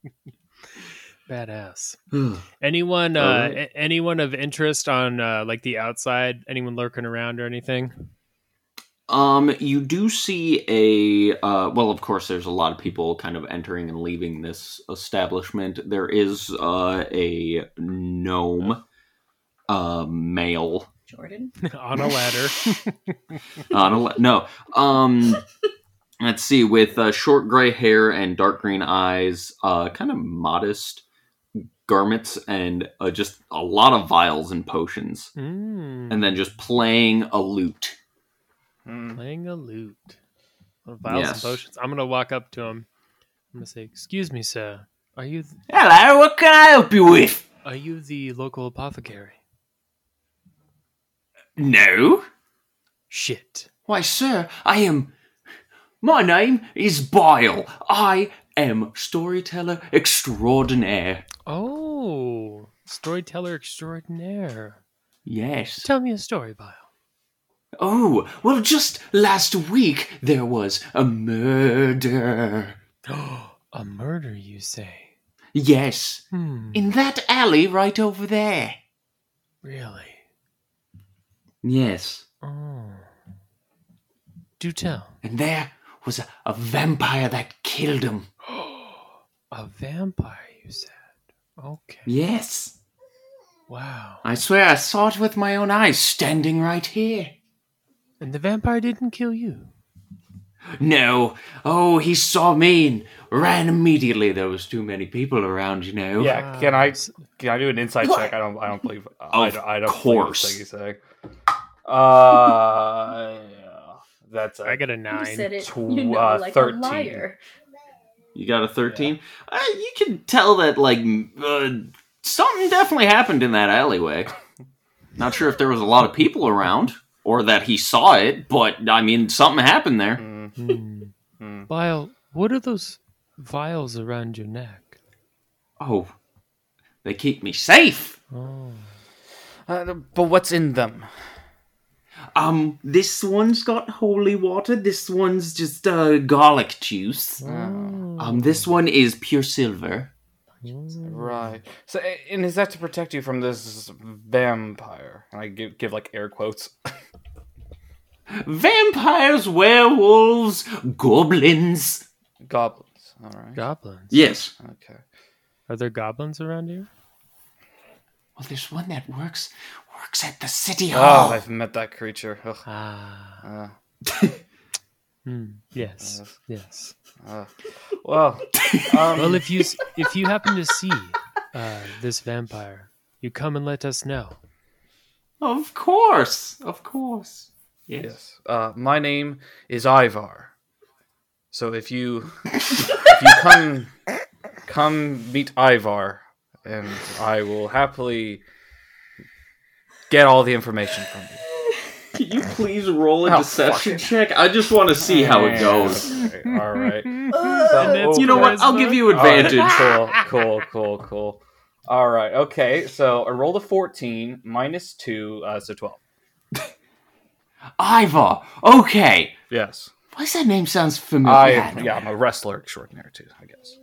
Badass. Anyone, uh, Alright. a- anyone of interest on uh, like the outside? Anyone lurking around or anything? Um, you do see a uh, well, of course, there's a lot of people kind of entering and leaving this establishment. There is uh, a gnome, uh, male Jordan. On a ladder. on a le- no. Um, let's see, with uh, short gray hair and dark green eyes, uh, kind of modest garments, and uh, just a lot of vials and potions, Mm, and then just playing a lute. Mm. playing a lute. Little vials Yes. and potions. I'm gonna walk up to him. I'm gonna say, "Excuse me, sir. Are you th- Hello, what can I help you with? are you the local apothecary?" No. Shit. Why, sir, I am. My name is Bile. I am storyteller extraordinaire. Oh, storyteller extraordinaire. Yes. Tell me a story, Bile. Oh, well, just last week there was a murder. A murder, you say? Yes, Hmm. in that alley right over there. Really? Yes. Oh. Do tell. And there was a, a vampire that killed him. A vampire, you said? Okay. Yes. Wow. I swear I saw it with my own eyes, standing right here. And the vampire didn't kill you? No. Oh, he saw me and ran immediately. There was too many people around, you know. Yeah, can I can I do an insight check? I don't I don't believe I don't, I don't course. believe this thing you say. Uh, yeah, that's a, I got a You nine. said it, Tw- you know, uh, like thirteen. a liar. You got a thirteen? Uh, you can tell that, like, uh, something definitely happened in that alleyway. Not sure if there was a lot of people around, or that he saw it, but, I mean, something happened there. Mm, Hmm. mm. Bile, what are those vials around your neck? Oh, they keep me safe. Oh. Uh, but what's in them? Um, this one's got holy water. This one's just uh, garlic juice. Oh. Um, this one is pure silver. Right. So, and is that to protect you from this vampire? And I give give like air quotes. Vampires, werewolves, goblins. Goblins. All right. Goblins? Yes. Okay. Are there goblins around here? Well, there's one that works works at the city Oh, hall. I've met that creature. Ugh. Ah. Uh, Hmm. Yes. Yes. uh, well, um, Well, if you s- if you happen to see uh, this vampire, you come and let us know. Of course, of course. Yes. yes. Uh, my name is Ivar. So if you if you come come meet Ivar, and I will happily get all the information from you. Can you please roll a Oh, deception fuck check? I just want to see how it goes. Okay, all right. That's You know what? I'll charisma. give you All right, advantage. cool, cool, cool, cool. All right. Okay. So I rolled a fourteen minus two, uh, so twelve. Ivar. Okay. Yes. Why does that name sounds I familiar? yeah, I'm a wrestler extraordinaire too. I guess.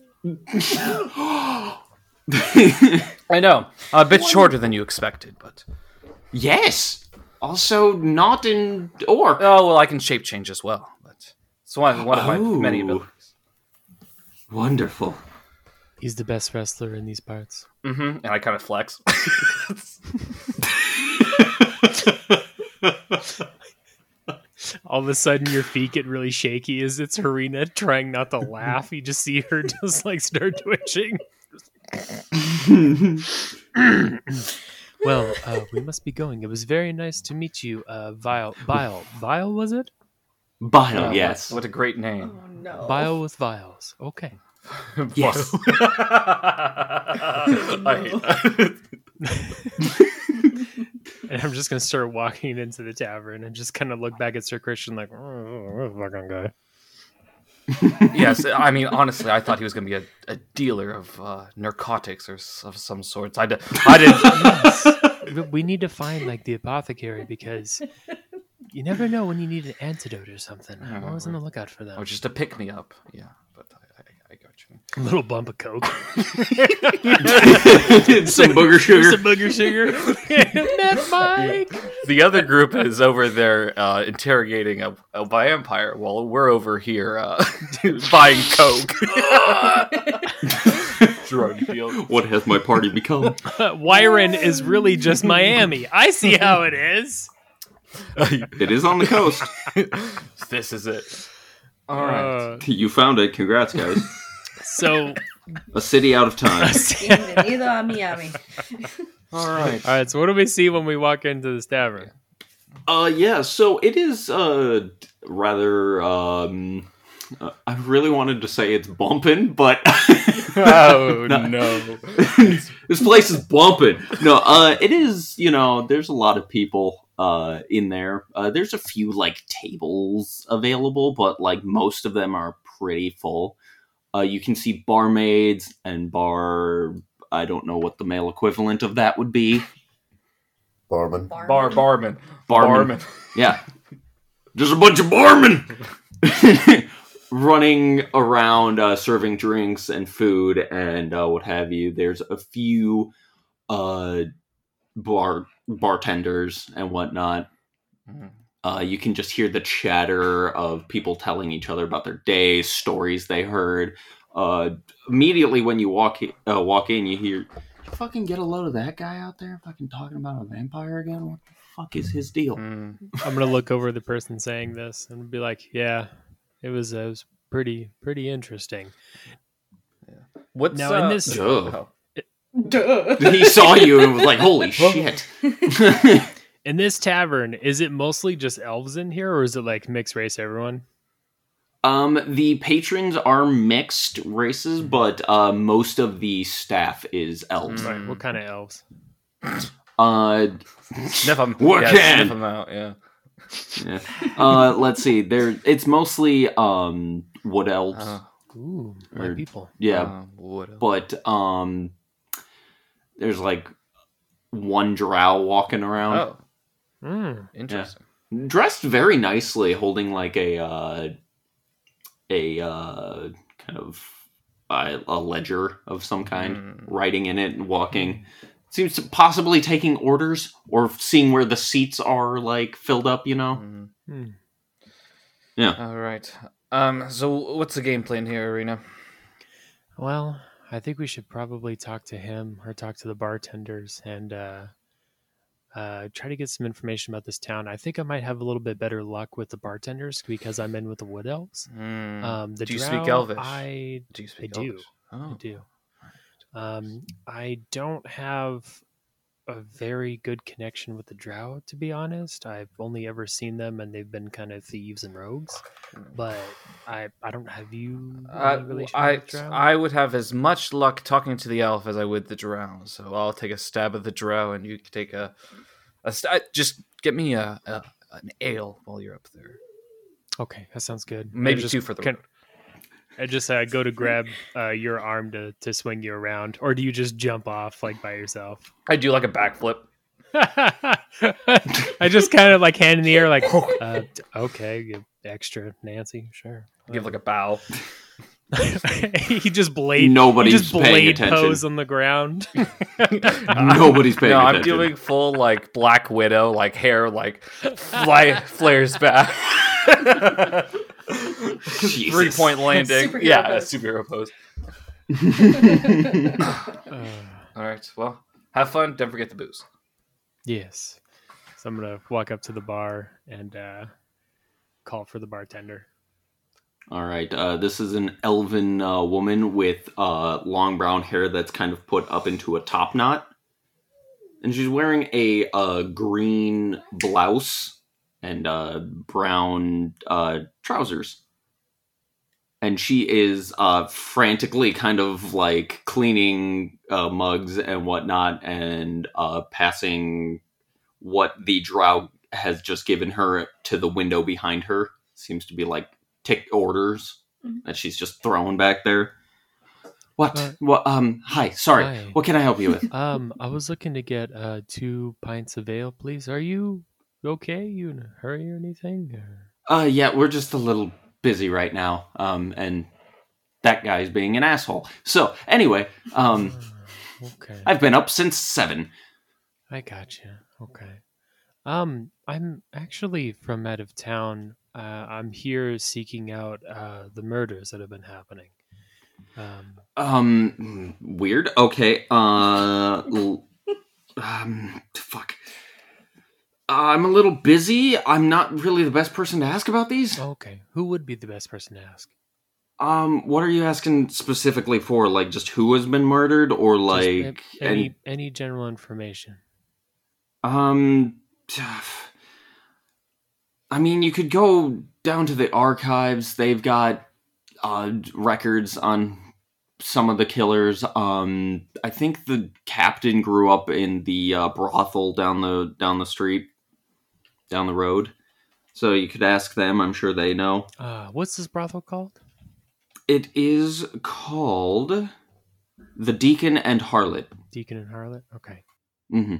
I know. A bit shorter than you expected, but Yes. Also, not in orc. oh well, I can shape change as well. But it's one one of my Oh. many abilities. Wonderful. He's the best wrestler in these parts. Mm-hmm. And I kind of flex. All of a sudden, your feet get really shaky as it's Harina trying not to laugh. You just see her just like start twitching. Well, uh, we must be going. It was very nice to meet you, uh, Vile. Vile. Vile, was it? Bile, Uh, yes. What a great name. Oh no. Vile with vials. Okay. Yes. I hate that. And I'm just going to start walking into the tavern and just kind of look back at Sir Christian like, oh, fucking guy. Yes, I mean, honestly, I thought he was going to be a, a dealer of uh, narcotics or s- of some sorts. I, d- I didn't. But we need to find like the apothecary because you never know when you need an antidote or something. I'm always on the lookout for Oh, them. just to pick me up. Yeah, but I, I, I got you. A little bump of coke. Some booger sugar. Some booger sugar. That Mike. The other group is over there uh, interrogating a, a vampire while we're over here uh, buying coke. Drug deal. What has my party become? Wyron is really just Miami. I see how it is. It is on the coast. This is it. All right. Uh, You found it. Congrats, guys. so, A city out of time. Bienvenido a Miami. All right. all right. So, what do we see when we walk into this tavern? Uh, yeah. So it is uh rather um. uh, I really wanted to say it's bumping, but Oh No. no. this place is bumping. No, uh, it is. You know, there's a lot of people uh in there. Uh, there's a few like tables available, but like most of them are pretty full. Uh, you can see barmaids and bar. I don't know what the male equivalent of that would be. Barman. Barman. Bar barman. Barman. Yeah. Just a bunch of barmen running around uh, serving drinks and food and uh, what have you. There's a few uh, bar bartenders and whatnot. Mhm. Uh, you can just hear the chatter of people telling each other about their days, stories they heard. Uh, immediately when you walk uh, walk in, you hear, "You fucking get a load of that guy out there fucking talking about a vampire again? What the fuck is his deal?" Mm. I'm gonna look over the person saying this and be like, "Yeah, it was, it was pretty pretty interesting." What's Now, in uh, this- oh. Duh. He saw you and was like, "Holy shit!" In this tavern, is it mostly just elves in here, or is it like mixed race everyone? Um, the patrons are mixed races, but uh, most of the staff is elves. Mm. Right, what kind of elves? Uh, Sniff them. What yeah, can? Sniff them out. Yeah. yeah. uh, let's see. There, it's mostly um wood elves, Uh, Ooh, my Or- people. yeah. uh, what else? But um, there's like one drow walking around, Oh, Mm. interesting. dressed very nicely, holding like a uh, a uh, kind of uh, a ledger of some kind, Mm. writing in it and walking. Seems to possibly taking orders or seeing where the seats are like filled up. You know. Mm. Hmm. Yeah. All right. Um. So, what's the game plan here, Arena? Well, I think we should probably talk to him or talk to the bartenders and uh, uh, try to get some information about this town. I think I might have a little bit better luck with the bartenders because I'm in with the wood elves. Mm. Um, the Do you drow, speak Elvish? I Do you speak I do. Elvish? Oh. I do. Um, I don't have a very good connection with the drow, to be honest. I've only ever seen them, and they've been kind of thieves and rogues. But I, I don't have you. Uh, Any relation I with drow? I would have as much luck talking to the elf as I would the drow. So I'll take a stab at the drow, and you can take a a st- just get me a, a an ale while you're up there. Okay, that sounds good. I Maybe just two for the can- road. I just uh, go to grab uh, your arm to, to swing you around, or do you just jump off like by yourself? I do like a backflip. I just kind of like hand in the air, like, uh, okay, give extra Nancy, sure. Give like a bow. he just blade. Nobody's he just paying blade attention. pose on the ground. Nobody's paying no, I'm attention. doing full like Black Widow, like hair like fly flares back. Jesus. Three point landing. Superhero yeah, a pose. superhero pose. Uh, All right. Well, have fun. Don't forget the booze. yes. So I'm gonna walk up to the bar and uh, call for the bartender. All right. Uh, this is an elven uh, woman with uh, long brown hair that's kind of put up into a top knot. And she's wearing a uh, green blouse and uh, brown uh, trousers. And she is uh, frantically kind of like cleaning uh, mugs and whatnot and uh, passing what the drow has just given her to the window behind her. Seems to be like tick orders Mhm. that she's just throwing back there. What? Uh, what? Um. Hi. Sorry. hi. What can I help you with? Um, I was looking to get uh, two pints of ale, please. Are you okay? You in a hurry or anything? Or- Uh. Yeah. We're just a little busy right now. Um. And that guy's being an asshole. So anyway. Um. Ah, okay. I've been up since seven. I gotcha. Okay. Um, I'm actually from out of town. Uh, I'm here seeking out uh, the murders that have been happening. Um, Um. Weird. Okay. Uh. l- um. Fuck. I'm a little busy. I'm not really the best person to ask about these. okay. Who would be the best person to ask? Um. What are you asking specifically for? Like, just who has been murdered, or Just like a- any any general information. Um, I mean, you could go down to the archives. They've got uh, records on some of the killers. Um, I think the captain grew up in the uh, brothel down the down the street, down the road. So you could ask them. I'm sure they know. Uh, what's this brothel called? It is called The Deacon and Harlot. Deacon and Harlot? Okay. Mm-hmm.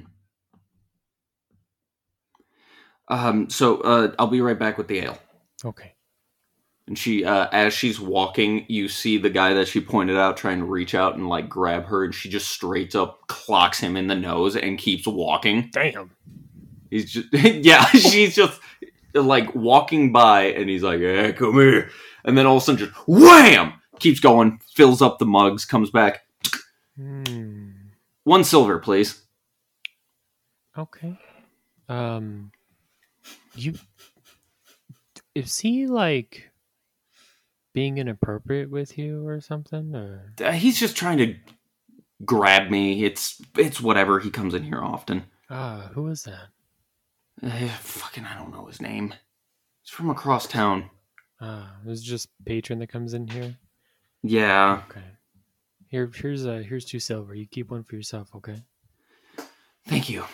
Um, so uh, I'll be right back with the ale. Okay. And she, uh, as she's walking, you see the guy that she pointed out trying to reach out and like grab her, and she just straight up clocks him in the nose and keeps walking. Damn. He's just, yeah, she's just like walking by, and he's like, "Hey, come here," and then all of a sudden, just wham, keeps going, fills up the mugs, comes back. Hmm. One silver, please. Okay. Um, you is he like being inappropriate with you or something? Or Uh, he's just trying to grab me. It's it's whatever. He comes in here often. ah, who is that? Uh, fucking, I don't know his name. He's from across town. Ah, it was just patron that comes in here. Yeah. Okay. Here, here's uh, here's two silver. You keep one for yourself, okay? Thank you.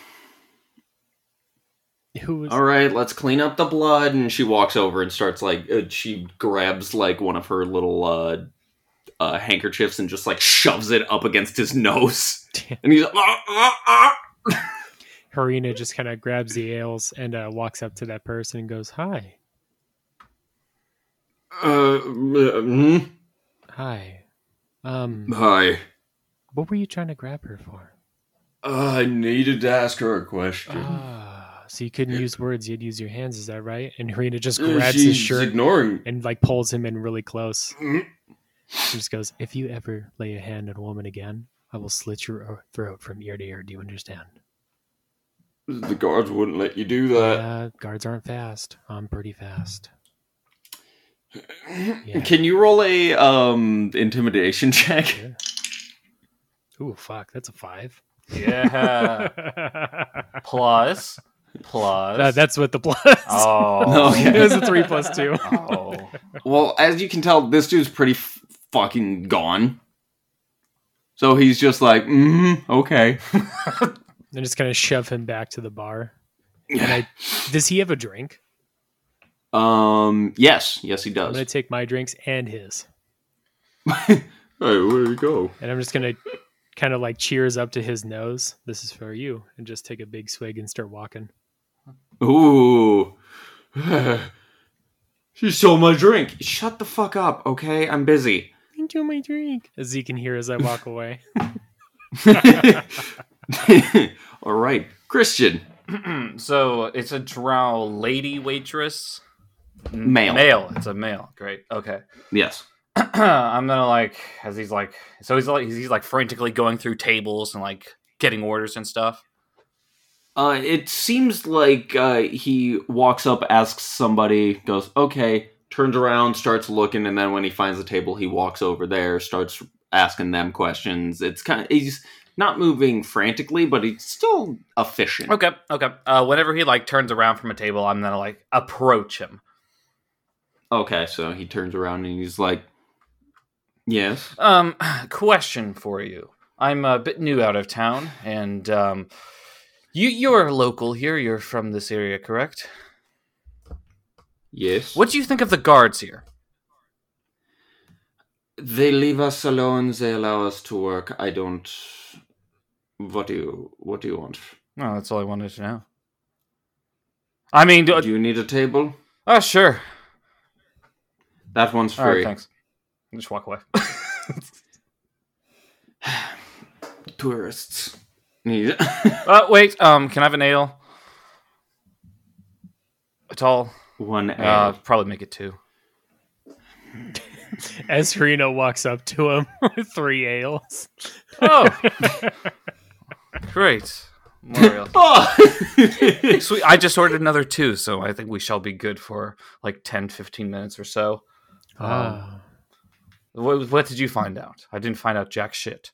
Who was? All right, let's clean up the blood. And she walks over and starts like uh, she grabs like one of her little uh, uh, handkerchiefs and just like shoves it up against his nose. And he's like, ah, ah, ah. Harina just kind of grabs the ales and uh, walks up to that person and goes, "Hi, Uh, mm, hi. Um, hi. what were you trying to grab her for?" Uh, I needed to ask her a question. Ah, so you couldn't use words; you'd use your hands. Is that right? And Harina just Uh, grabs she's his shirt ignoring. and like pulls him in really close. Mm. She just goes, "If you ever lay a hand on a woman again, I will slit your throat from ear to ear. Do you understand?" The guards wouldn't let you do that. Yeah, guards aren't fast. I'm pretty fast. Yeah. Can you roll a um intimidation check? Yeah. Ooh, fuck, that's a five. Yeah. Plus. Plus. That, that's what the plus. Oh. Okay. It was a three plus two. Oh. Well, as you can tell, this dude's pretty f- fucking gone. So he's just like, mm, okay. And just kind of shove him back to the bar. And I, does he have a drink? Um. Yes. Yes, he I'm does. going to take my drinks and his. Hey, where do you go? And I'm just going to kind of like cheers up to his nose. This is for you. And just take a big swig and start walking. Ooh. She stole my drink. Shut the fuck up, okay? I'm busy. Enjoy my drink. As he can hear as I walk away. All right, Christian. So it's a drow lady waitress? N- Male. Male. It's a male. Great. Okay. Yes. I'm gonna like as he's like so he's like he's like frantically going through tables and like getting orders and stuff. Uh, it seems like uh, he walks up, asks somebody, goes, okay, turns around, starts looking, and then when he finds the table, he walks over there, starts asking them questions. It's kind of, he's not moving frantically, but he's still efficient. Okay, okay. Uh, whenever he like turns around from a table, I'm gonna like approach him. Okay, so he turns around and he's like, yes? Um, question for you. I'm a bit new out of town, and um, you you're local here. You're from this area, correct? Yes. What do you think of the guards here? They leave us alone, they allow us to work. I don't... What do you, what do you want? No, that's all I wanted to know. I mean, do, Do you need a table? oh sure. That one's All right, free. thanks. Just walk away. Tourists. Need uh, wait. Um, can I have an ale? A tall. one ale. Uh, probably make it two. As Harina walks up to him with three ales. Oh, great. More ale. Oh! Sweet. I just ordered another two, so I think we shall be good for like ten, fifteen minutes or so. Ah. What, what did you find out? I didn't find out jack shit.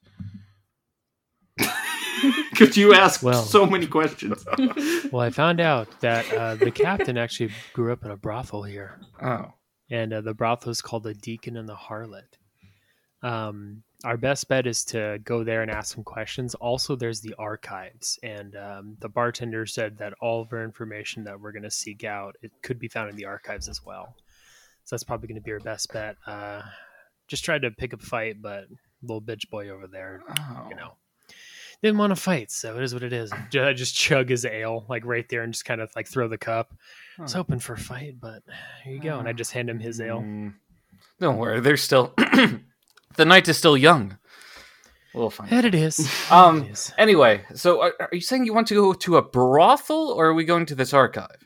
Could you ask Well. so many questions? Well, I found out that uh, the captain actually grew up in a brothel here. Oh. And uh, the brothel is called the Deacon and the Harlot. Um, our best bet is to go there and ask some questions. Also, there's the archives. And um, the bartender said that all of our information that we're going to seek out, it could be found in the archives as well. So that's probably going to be our best bet. Uh, just tried to pick a fight, but little bitch boy over there, Oh. you know, didn't want to fight. So it is what it is. Ju- I just chug his ale like right there and just kind of like throw the cup. I was Huh. hoping for a fight, but here you go. And I just hand him his ale. Mm, don't worry, there's still the night is still young. We'll find And out. it is. Um. It is. Anyway, so are, are you saying you want to go to a brothel, or are we going to this archive?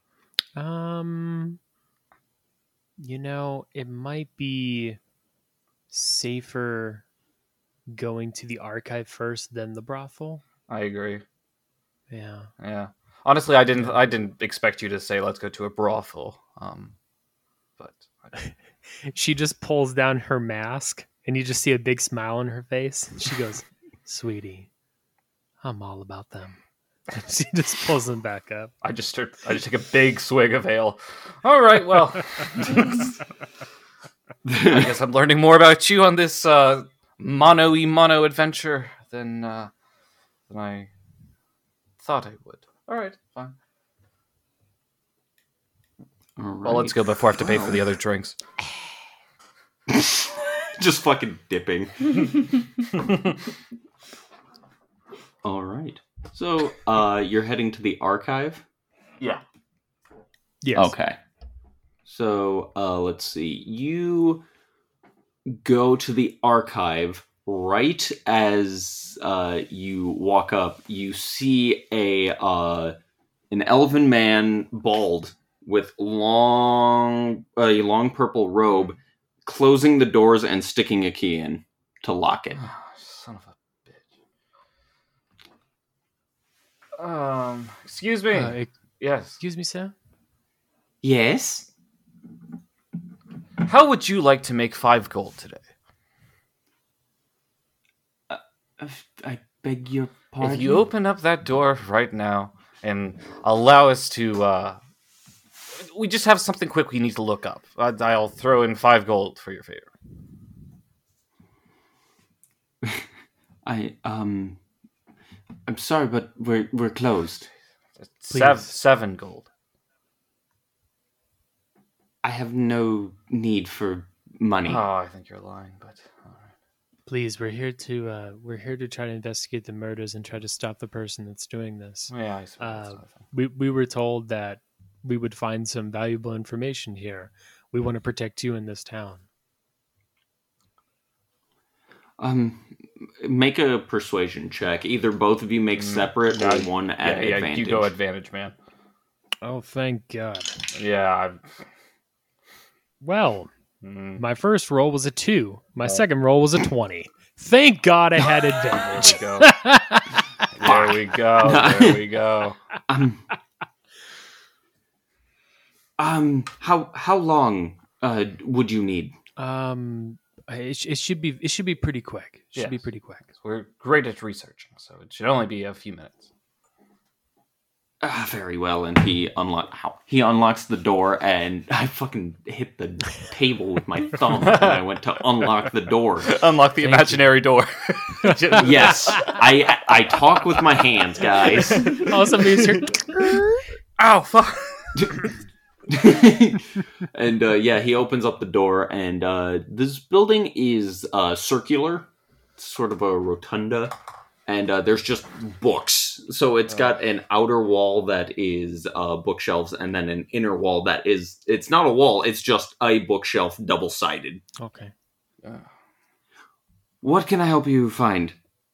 Um, you know, it might be safer going to the archive first than the brothel. I agree. Yeah. Yeah. Honestly, I didn't. I didn't expect you to say let's go to a brothel. Um, but I- She just pulls down her mask and you just see a big smile on her face. She goes, "Sweetie, I'm all about them." And she just pulls them back up. I just start. I just take a big swig of ale. All right. Well, I guess I'm learning more about you on this uh, mono e mono adventure than uh, than I thought I would. All right. Fine. All Well, let's go before I have to pay for the other drinks. Just fucking dipping. All right. So, uh, you're heading to the archive? Yeah. Yes. Okay. So, uh, let's see. You go to the archive right as uh, you walk up. You see a uh, an elven man, bald, with long a long purple robe, closing the doors and sticking a key in to lock it. Son of a bitch. Um. Excuse me. Uh, ex- yes. excuse me, sir? Yes. How would you like to make five gold today? I beg your pardon. If you open up that door right now and allow us to, uh, we just have something quick we need to look up. I- I'll throw in five gold for your favor. I um, I'm sorry, but we're we're closed. Seven, Please. seven gold. I have no need for money. Oh, I think you're lying, but all right. Please, we're here to uh, we're here to try to investigate the murders and try to stop the person that's doing this. Yeah, I suppose that's Uh, not a thing. We we were told that we would find some valuable information here. We want to protect you in this town. Um, make a persuasion check. Either both of you make Mm, separate yeah, or one at yeah, advantage. yeah, you go advantage, man. Oh, thank God. Yeah, I, Well, mm, my first roll was a two. My Oh. second roll was a twenty. Thank God I had advantage. there we go. There we go. There we go. Um, um, how how long uh would you need? um, it, sh- it should be it should be pretty quick. It should be Yes. pretty quick. We're great at researching, so it should only be a few minutes. Ah, very well. And he unlock how he unlocks the door, and I fucking hit the table with my thumb when I went to unlock the door. Unlock the Thank imaginary door. Yes, I I talk with my hands, guys. All of a sudden, we hear, Ow, fuck. And uh, yeah, he opens up the door, and uh, this building is uh, circular, sort of a rotunda, and uh, there's just books. So it's got an outer wall that is uh, bookshelves, and then an inner wall that is, it's not a wall, it's just a bookshelf, double-sided. okay. What can I help you find?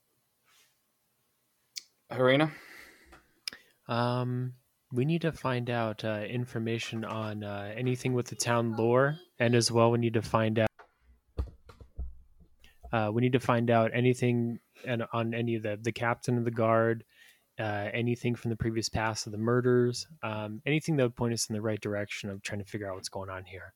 Harina? Um, we need to find out uh, information on uh, anything with the town lore, and as well, we need to find out. Uh, we need to find out anything and on any of the the captain of the guard, uh, anything from the previous past of the murders, um, anything that would point us in the right direction of trying to figure out what's going on here.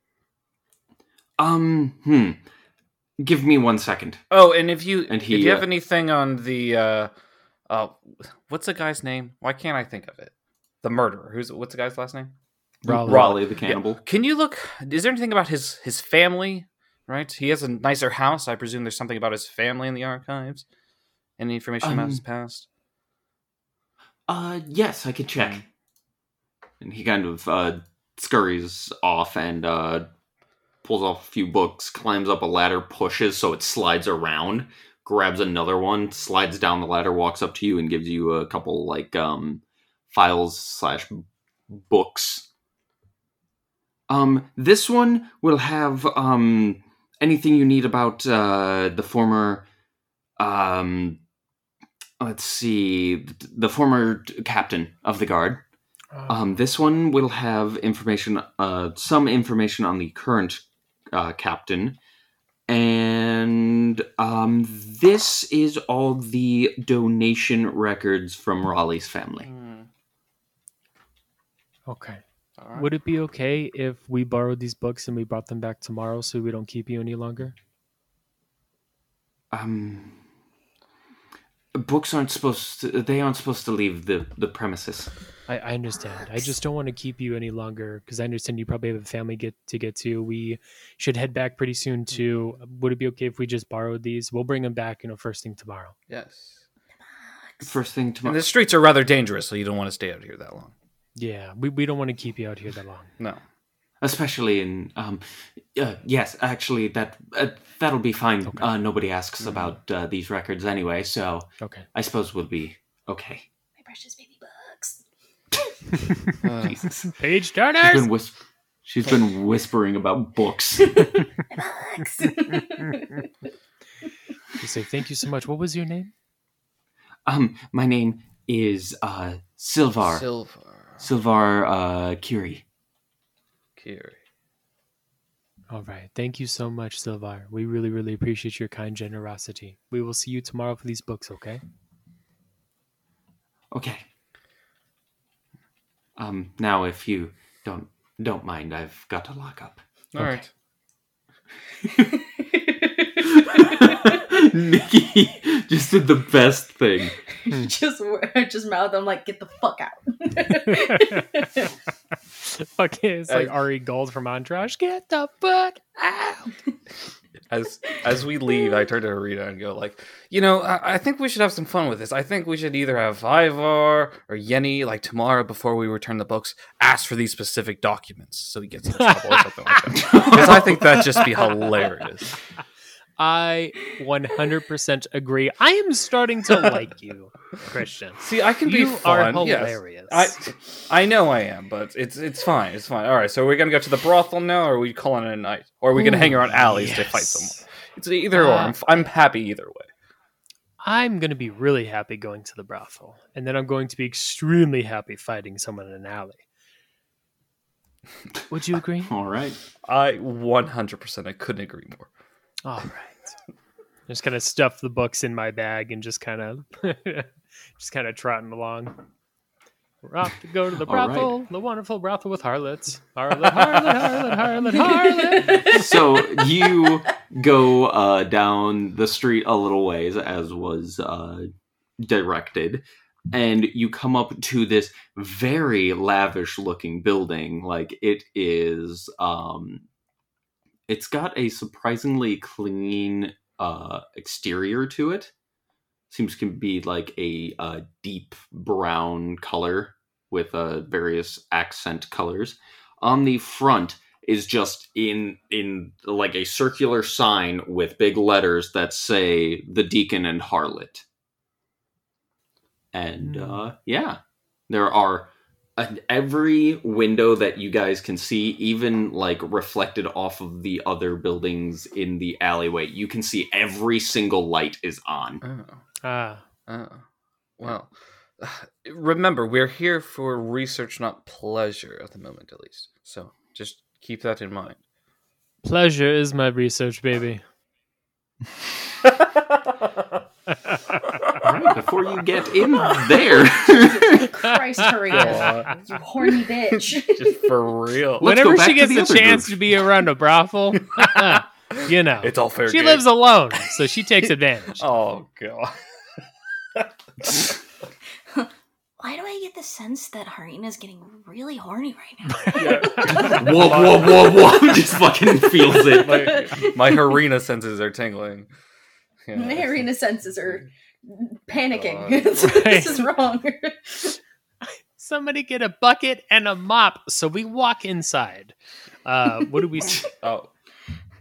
Um, hmm. Give me one second. Oh, and if you And if he, you have uh, anything on the uh uh what's the guy's name? Why can't I think of it? The murderer. Who's what's the guy's last name? Raleigh. Raleigh the cannibal. Can you look is there anything about his his family? Right? He has a nicer house. I presume there's something about his family in the archives. Any information about Um, his past? Uh, yes, I could check. Hmm. And he kind of uh, scurries off and uh, pulls off a few books, climbs up a ladder, pushes so it slides around, grabs another one, slides down the ladder, walks up to you, and gives you a couple like um, files slash books. Um, this one will have um anything you need about uh the former um. Let's see, the former captain of the guard. Um, this one will have information, uh, some information on the current uh, captain. And um, this is all the donation records from Raleigh's family. Hmm. Okay. All right. Would it be okay if we borrowed these books and we brought them back tomorrow so we don't keep you any longer? Um, books aren't supposed to, they aren't supposed to leave the, the premises. I, I understand. I just don't want to keep you any longer because I understand you probably have a family get to get to. We should head back pretty soon too. Would it be okay if we just borrowed these? We'll bring them back, you know, first thing tomorrow. Yes. First thing And tomorrow. the streets are rather dangerous, so you don't want to stay out here that long. Yeah, we, we don't want to keep you out here that long. No. Especially in, um, uh, yes, actually, that uh, that'll be fine. Okay. Uh, nobody asks about uh, these records anyway, so Okay. I suppose we'll be okay. My precious baby bugs. Uh, Jesus. Page She's turners! been, whis- she's been whispering about books. Bugs. You say thank you so much. What was your name? um, my name is uh, Silvar. Silver. Silvar uh, Curie. Kiri. All right. Thank you so much, Silvar. We really, really appreciate your kind generosity. We will see you tomorrow for these books, okay? Okay. Um, now, if you don't don't mind, I've got to lock up. All Okay. right. Nikki just did the best thing. just just mouth. I'm like, get the fuck out. Okay, it's like Uh, Ari Gold from Entourage. Get the fuck out! As as we leave, I turn to Arita and go like, you know, I, I think we should have some fun with this. I think we should either have Ivar or Yenny, like tomorrow before we return the books, ask for these specific documents so he gets in trouble or something like that. Because I think that'd just be hilarious. I one hundred percent agree. I am starting to like you, Christian. See, I can be You are fun. yes. hilarious. I I know I am, but it's it's fine. It's fine. All right, so we're gonna go to the brothel now, or are we calling it a night, or are we gonna Ooh, hang around alleys to yes. fight someone? It's either or. Uh, I'm, f- I'm happy either way. I'm going to be really happy going to the brothel, and then I'm going to be extremely happy fighting someone in an alley. Would you agree? All right. I one hundred percent. I couldn't agree more. All right. Just kind of stuff the books in my bag and just kind of, just kind of trotting along. We're off to go to the All right. brothel, the wonderful brothel with harlots. Harlot, harlot, harlot, harlot, harlot. So you go uh, down the street a little ways, as was uh, directed, and you come up to this very lavish-looking building. Like it is, um, it's got a surprisingly clean uh, exterior to it. Seems to be like a uh, deep brown color with uh, various accent colors. On the front is just in in like a circular sign with big letters that say the Deacon and Harlot. And uh, yeah, there are uh, every window that you guys can see, even like reflected off of the other buildings in the alleyway. You can see every single light is on. Oh. Ah, Oh, well, remember, we're here for research, not pleasure at the moment, at least. So just keep that in mind. pleasure is my research, baby. All right, before you get in there, Christ, Harita, you horny bitch. Just for real. Let's go Whenever back she to gets the the other chance group. to be around a brothel, you know, It's all fair she game. lives alone, so she takes advantage. Oh, God. Why do I get the sense that Harina's getting really horny right now? whoa, whoa, whoa, whoa, just fucking feels it. My, my Harina senses are tingling. Yeah. My Harina senses are panicking. God. This is wrong. Somebody get a bucket and a mop, so we walk inside. Uh, what do we see? Oh,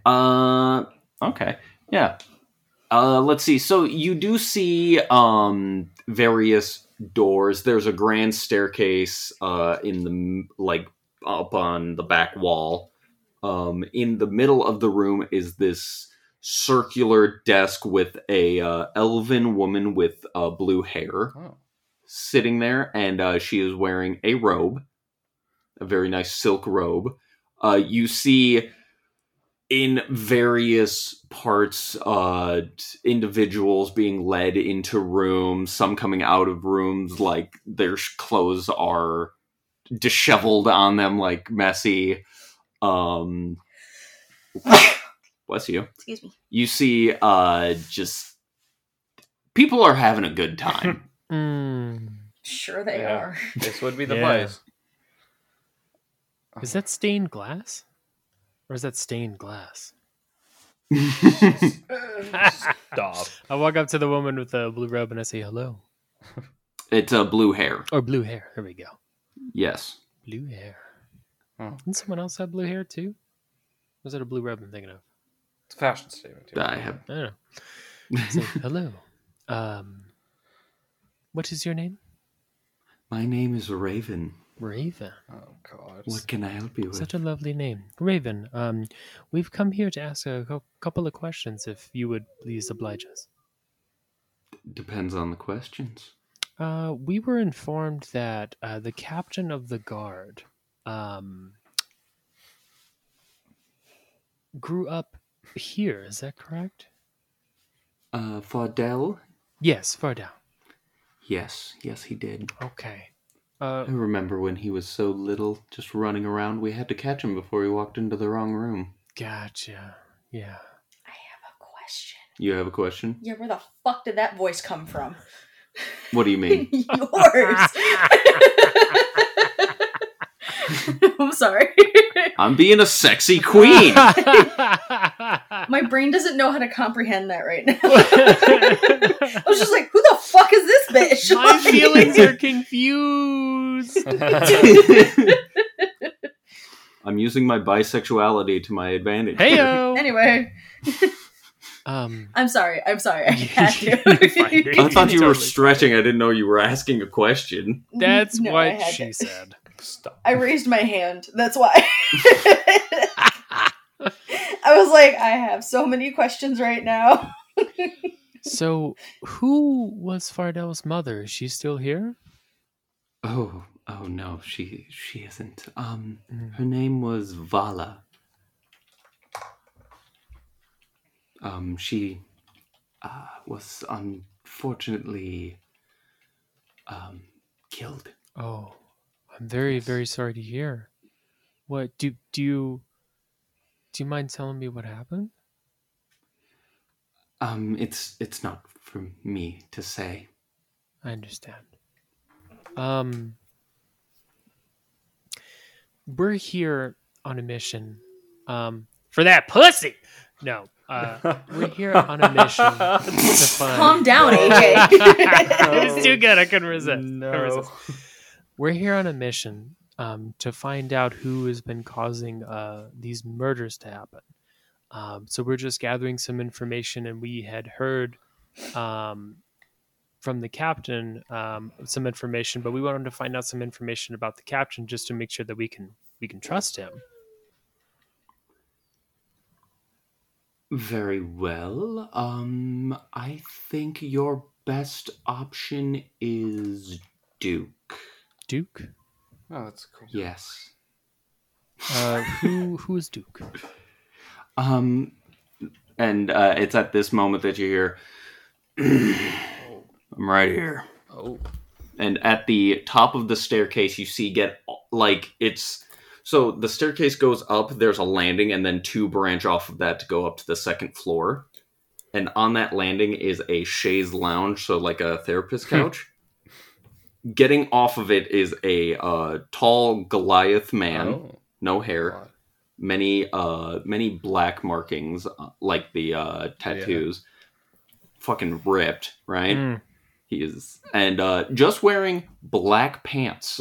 Uh, okay, yeah. Uh, let's see. So you do see um various doors. There's a grand staircase uh in the like up on the back wall. Um, in the middle of the room is this circular desk with a uh, elven woman with uh, blue hair Oh. sitting there, and uh, she is wearing a robe, a very nice silk robe. Uh, you see in various parts uh, individuals being led into rooms, some coming out of rooms like their sh- clothes are disheveled on them, like messy. Um, bless you. Excuse me. You see uh, just people are having a good time. Mm. Sure they Yeah. are. This would be the Yeah. place. Is that stained glass? Or is that stained glass? Stop. I walk up to the woman with the blue robe and I say hello. It's uh, blue hair. Or blue hair. Here we go. Yes. Blue hair. Oh. Didn't someone else have blue hair too? Was it a blue robe I'm thinking of? It's a fashion statement. Too. I have. I don't know. So, hello. Um, what is your name? My name is Raven. Raven. Oh God. What can I help you with? Such a lovely name. Raven. Um, we've come here to ask a cou- couple of questions if you would please oblige us. Depends on the questions. Uh, we were informed that uh, the captain of the guard um, grew up here. Is that correct? Uh, Fardell? Yes, Fardell. Yes, yes, he did. Okay. Uh, I remember when he was so little, just running around. We had to catch him before he walked into the wrong room. gotcha. Yeah. I have a question. You have a question? Yeah, where the fuck did that voice come from? What do you mean? Yours. I'm sorry. I'm being a sexy queen. My brain doesn't know how to comprehend that right now. I was just like, who the fuck is this bitch? My feelings are confused. I'm using my bisexuality to my advantage. Heyo. Anyway, Um. I'm sorry. I'm sorry. I had You're fine. to. I thought you were Totally. stretching. I didn't know you were asking a question. That's No, I what had she to. said. Stop. I raised my hand. That's why. I was like, I have so many questions right now. So, who was Fardell's mother? Is she still here? Oh, oh no, she she isn't. Um, Mm. her name was Vala. Um, she uh, was unfortunately um killed. Oh, I'm very, very sorry to hear. What do do you do? You mind telling me what happened? Um, it's it's not for me to say. I understand. Um, we're here on a mission. Um, for that pussy. No, uh, we're here on a mission to find. Calm down, A J. It was too good. I couldn't resist. Couldn't No. resist. We're here on a mission um, to find out who has been causing uh, these murders to happen. Um, so we're just gathering some information, and we had heard um, from the captain um, some information, but we wanted to find out some information about the captain just to make sure that we can we can trust him. Very well. Um, I think your best option is Duke. Duke, Oh, that's cool. Yes. uh, who who is Duke? Um, and uh, it's at this moment that you hear, I'm right here. Oh. And at the top of the staircase, you see get like it's so the staircase goes up. There's a landing, and then two branch off of that to go up to the second floor. And on that landing is a chaise lounge, so like a therapist couch. Getting off of it is a uh, tall Goliath man, Oh. no hair, God. many uh, many black markings uh, like the uh, tattoos. Fucking ripped, right? Mm. He is, and uh, just wearing black pants.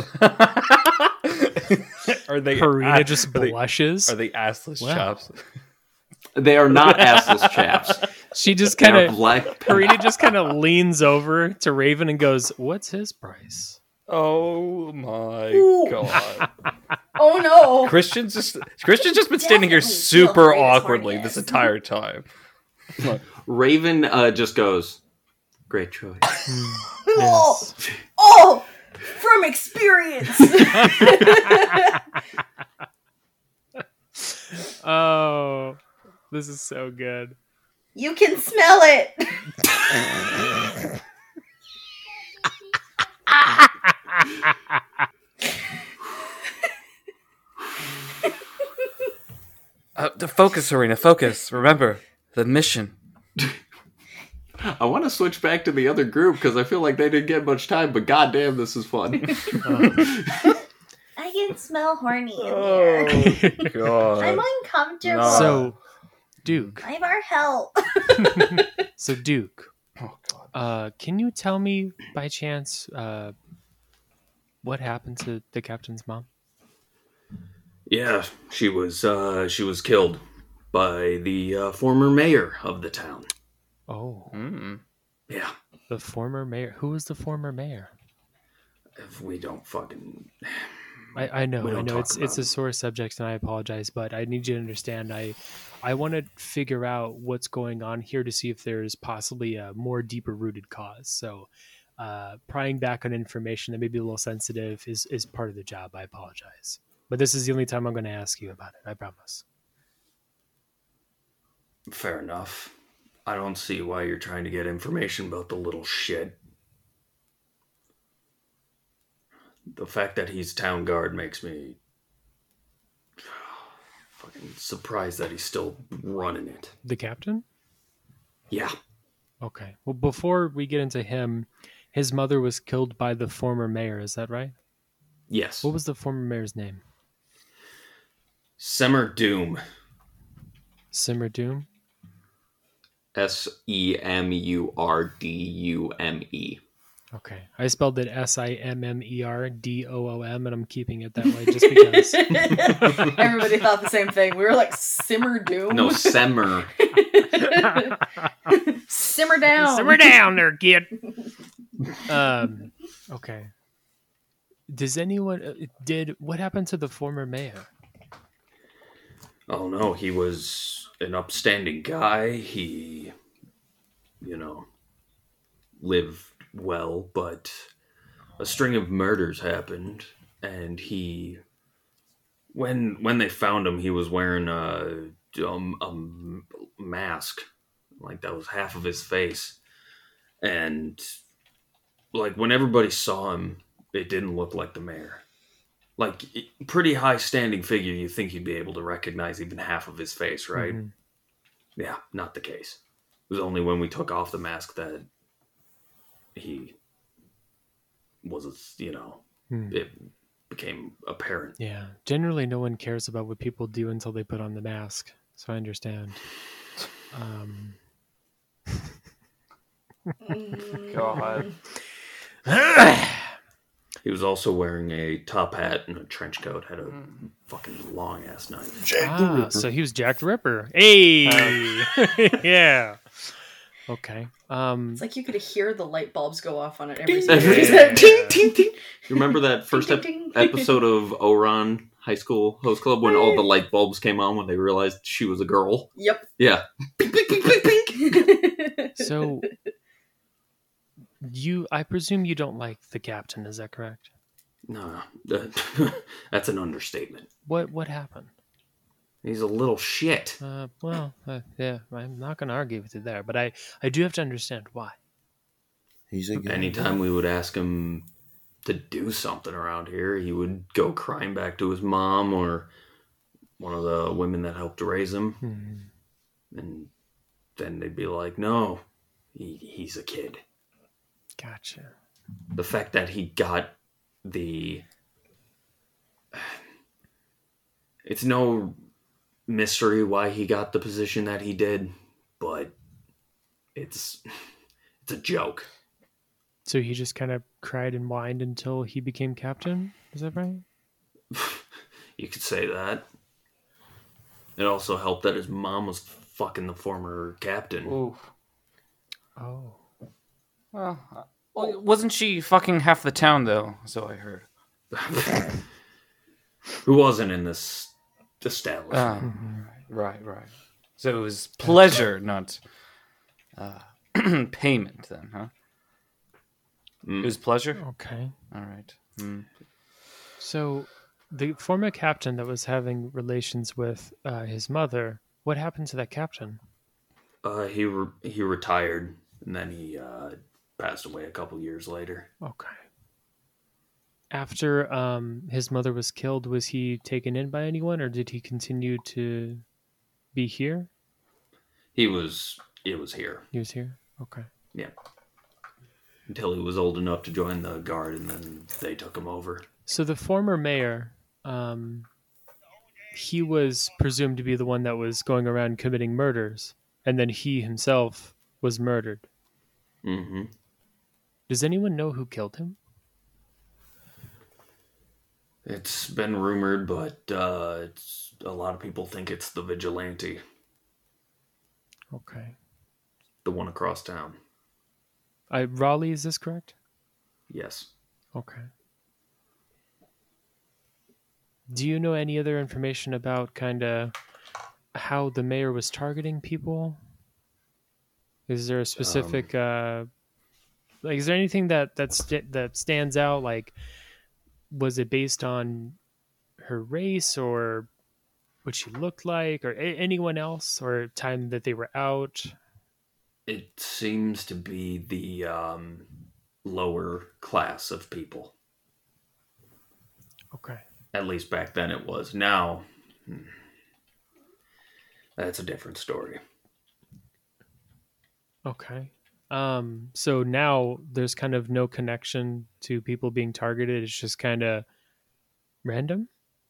Are they? Karina ah, just are they, blushes. are they assless Wow. chaps? They are not assless chaps. She just They kind are of, black. Karina just kind of leans over to Raven and goes, "What's his price?" Oh my Ooh. god. Oh no! Christian's just Christian's just been standing here Definitely super feel free to awkwardly smarty this ass. entire time. Raven uh, just goes, "Great choice." Oh, Yes. oh, from experience. Oh, this is so good. You can smell it. Uh, the focus, Serena, focus. Remember the mission. I want to switch back to the other group because I feel like they didn't get much time, but goddamn, this is fun. I can smell horny in Oh here. god. I'm uncomfortable. No. So, Duke. I have our help. So, Duke. Oh god. Uh, can you tell me by chance uh, what happened to the captain's mom? Yeah, she was uh, she was killed by the uh, former mayor of the town. Oh, Mm. Yeah, the former mayor. Who was the former mayor? if we don't fucking I, I know, We I don't know. talk It's about it's a it. sore subject, and I apologize, but I need you to understand. I I want to figure out what's going on here to see if there is possibly a more deeper rooted cause. So, uh, prying back on information that may be a little sensitive is is part of the job. I apologize, but this is the only time I'm going to ask you about it. I promise. fair enough. I don't see why you're trying to get information about the little shit. The fact that he's town guard makes me fucking surprised that he's still running it. The captain. Yeah. Okay. Well, before we get into him, his mother was killed by the former mayor. Is that right? Yes. What was the former mayor's name? Semmer Doom. Simmer Doom. S E M U R D U M E. Okay. I spelled it S I M M E R D O O M, and I'm keeping it that way just because. Everybody thought the same thing. We were like, simmer doom. No, Semmer. Simmer down. Simmer down there, kid. Um. Okay. Does anyone uh, did what happened to the former mayor? Oh no, he was an upstanding guy. He, you know, lived well, but a string of murders happened, and he, when when they found him, he was wearing a, um, a mask, like that was half of his face, and like when everybody saw him, it didn't look like the mayor. Like, pretty high standing figure, you think you'd be able to recognize even half of his face, right? Mhm. Yeah, not the case. It was only when we took off the mask that he was, you know, Hmm. it became apparent. Yeah. Generally, no one cares about what people do until they put on the mask. So I understand. Um. God. He was also wearing a top hat and a trench coat, had a fucking long ass knife. Jack the Ah, Ripper. so he was Jack the Ripper. Hey. yeah. Okay. Um. It's like you could hear the light bulbs go off on it Ding, every single ding, time. ding, ding, ding. You remember that first Ding, ep- ding, ding. episode of Oran High School Host Club when all the light bulbs came on when they realized she was a girl? Yep. Yeah. Pink, pink, pink, pink, pink. So you, I presume you don't like the captain. Is that correct? No, that- that's an understatement. What What happened? He's a little shit. Uh, well, uh, yeah, I'm not going to argue with you there, but I, I do have to understand why. He's a good Anytime we would ask him to do something around here, he would go crying back to his mom or one of the women that helped raise him. Hmm. And then they'd be like, no, he, he's a kid. Gotcha. The fact that he got the... It's no mystery why he got the position that he did, but it's it's a joke. So he just kind of cried and whined until he became captain? Is that right? You could say that. It also helped that his mom was fucking the former captain. Ooh. Oh. Well, uh, well, wasn't she fucking half the town though? So I heard. Who wasn't in this establishment? Ah, right, right. So it was pleasure, not uh, payment, then, huh? Mm. It was pleasure. Okay. All right. Mm. So, the former captain that was having relations with uh, his mother, what happened to that captain? Uh, he re- he retired, and then he uh, passed away a couple years later. Okay. After um, his mother was killed, was he taken in by anyone, or did he continue to be here? He was it was here. He was here? Okay. Yeah. Until he was old enough to join the guard, and then they took him over. So the former mayor, um, he was presumed to be the one that was going around committing murders, and then he himself was murdered. Mm-hmm. Does anyone know who killed him? It's been rumored, but uh, it's a lot of people think it's the vigilante, Okay. the one across town. I, Raleigh, is this correct? Yes. Okay. Do you know any other information about kind of how the mayor was targeting people? Is there a specific, uh, like, is there anything that that st- that stands out? Like, was it based on her race or what she looked like, or a- anyone else, or time that they were out? It seems to be the um, lower class of people. Okay. At least back then it was. Now, hmm, that's a different story. Okay. Um, so now there's kind of no connection to people being targeted. It's just kind of random.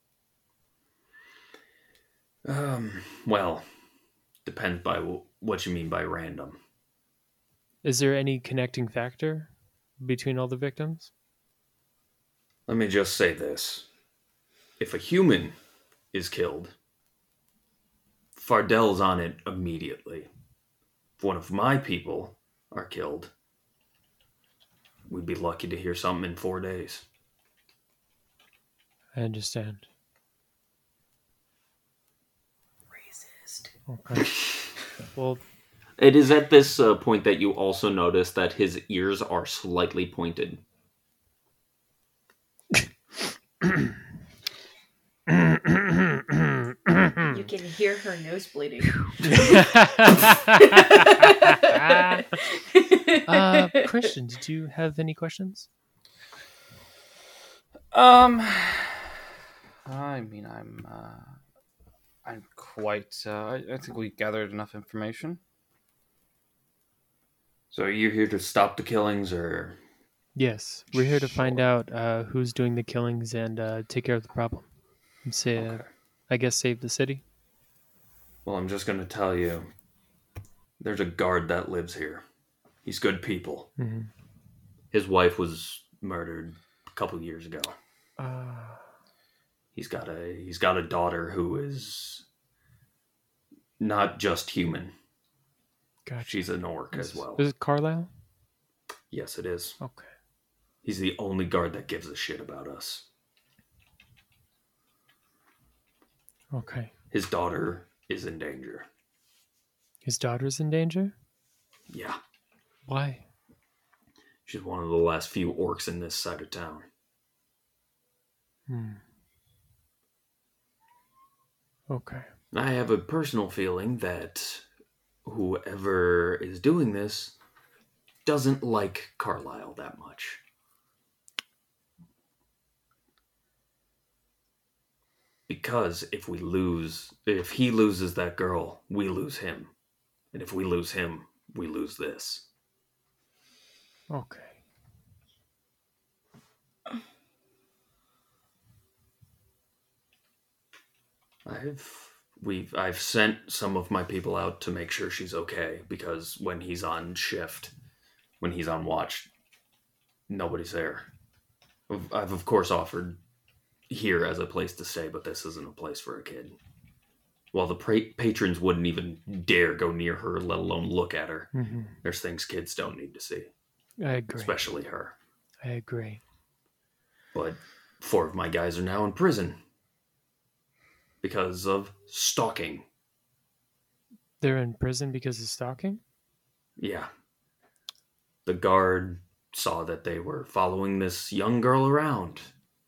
Um, well, depends by w- what you mean by random. Is there any connecting factor between all the victims? Let me just say this. If a human is killed, Fardell's on it immediately. If one of my people are killed, we'd be lucky to hear something in four days. I understand. Racist. Okay. Well, It is at this uh, point that you also notice that his ears are slightly pointed. You can hear her nose bleeding. uh, Christian, did you have any questions? Um, I mean, I'm, uh, I'm quite. Uh, I, I think we gathered enough information. So are you here to stop the killings, or... Yes, we're here to find Sure. out uh, who's doing the killings and uh, take care of the problem. And say, uh, Okay. I guess, save the city. Well, I'm just going to tell you, there's a guard that lives here. He's good people. Mm-hmm. His wife was murdered a couple years ago. Uh, He's got a he's got a daughter who is not just human. gotcha. She's an orc Is, as well. is it Carlisle? Yes, it is. Okay. He's the only guard that gives a shit about us. Okay. His daughter is in danger. His daughter's in danger? Yeah. Why? She's one of the last few orcs in this side of town. Hmm. Okay. I have a personal feeling that whoever is doing this doesn't like Carlisle that much. Because if we lose, if he loses that girl, we lose him. And if we lose him, we lose this. Okay. I've we've I've sent some of my people out to make sure she's okay, because when he's on shift, when he's on watch, nobody's there. I've, I've of course offered here as a place to stay, but this isn't a place for a kid. Well, the pra- patrons wouldn't even dare go near her, let alone look at her. Mm-hmm. There's things kids don't need to see, I agree. especially her. I agree. But four of my guys are now in prison because of stalking. They're in prison because of stalking? Yeah. The guard saw that they were following this young girl around.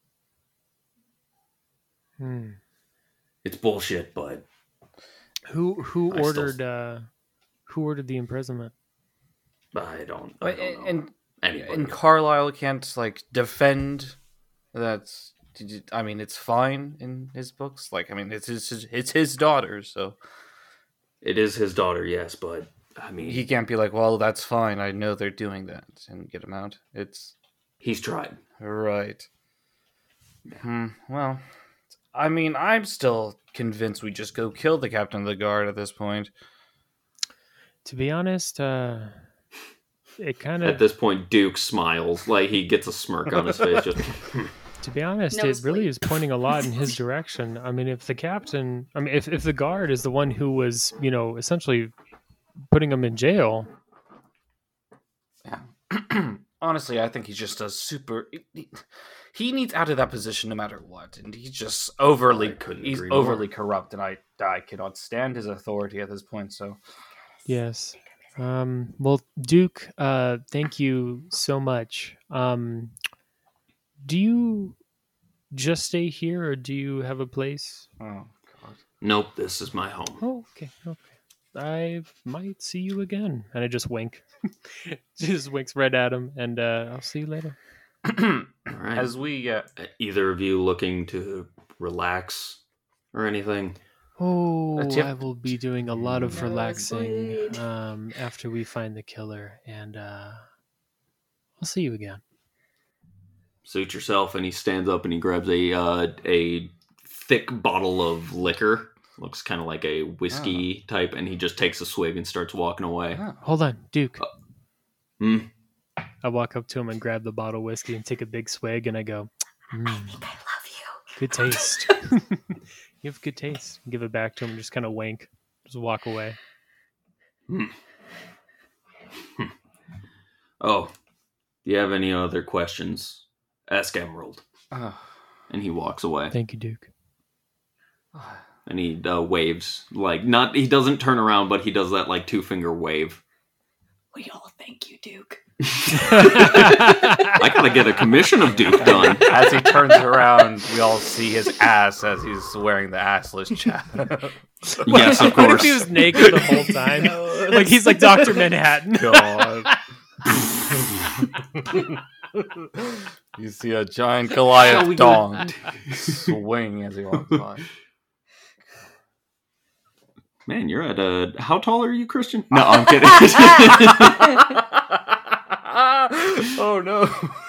Hmm. It's bullshit, but Who who I still- ordered uh who ordered the imprisonment? I don't, I don't know. And Anybody. and Carlisle can't like defend that. Did you, I mean, it's fine in his books. Like, I mean, it's his it's his daughter, so It is his daughter, yes, but I mean, he can't be like, well, that's fine. I know they're doing that, and get him out. It's he's tried. right. Hmm. Well, I mean, I'm still convinced we just go kill the captain of the guard at this point. To be honest, uh it kind At of this point, Duke smiles, like he gets a smirk on his face. Just to be honest, No it really sleep. is pointing a lot in his direction. I mean, if the captain, I mean, if if the guard is the one who was, you know, essentially putting him in jail, Honestly, I think he's just a super. He, he needs out of that position no matter what, and he's just overly. I couldn't He's agree more. overly corrupt, and I I cannot stand his authority at this point. So, yes. Um, well, Duke, uh, thank you so much. Um, do you just stay here, or do you have a place? oh god, nope, this is my home. Oh, okay, okay. I might see you again, and I just wink. Just winks right at him, and uh, I'll see you later. All right. as we uh, Either of you looking to relax or anything? Oh, That's it. I will be doing a lot of relaxing Nosebleed. um, after we find the killer, and uh, I'll see you again. Suit yourself, and he stands up and he grabs a uh, a thick bottle of liquor. Looks kind of like a whiskey type, and he just takes a swig and starts walking away. oh, Hold on, Duke. Hmm. I walk up to him and grab the bottle of whiskey and take a big swig, and I go, mm, I think I love you. good taste. You have good taste. Give it back to him, just kind of wink, just walk away. Oh, do you have any other questions? Ask Emerald. oh, And he walks away. Thank you, Duke. And he uh, waves. Like, not, he doesn't turn around, but he does that, like, two finger wave. We all thank you, Duke. I gotta get a commission of Duke done. as he turns around, we all see his ass as he's wearing the assless chat. Yes, of What if course. he was naked the whole time? Like he's like Doctor Manhattan. God. You see a giant Goliath we dong swing as he walks by. Man, you're at a... How tall are you, Christian? No, I'm kidding. Oh no!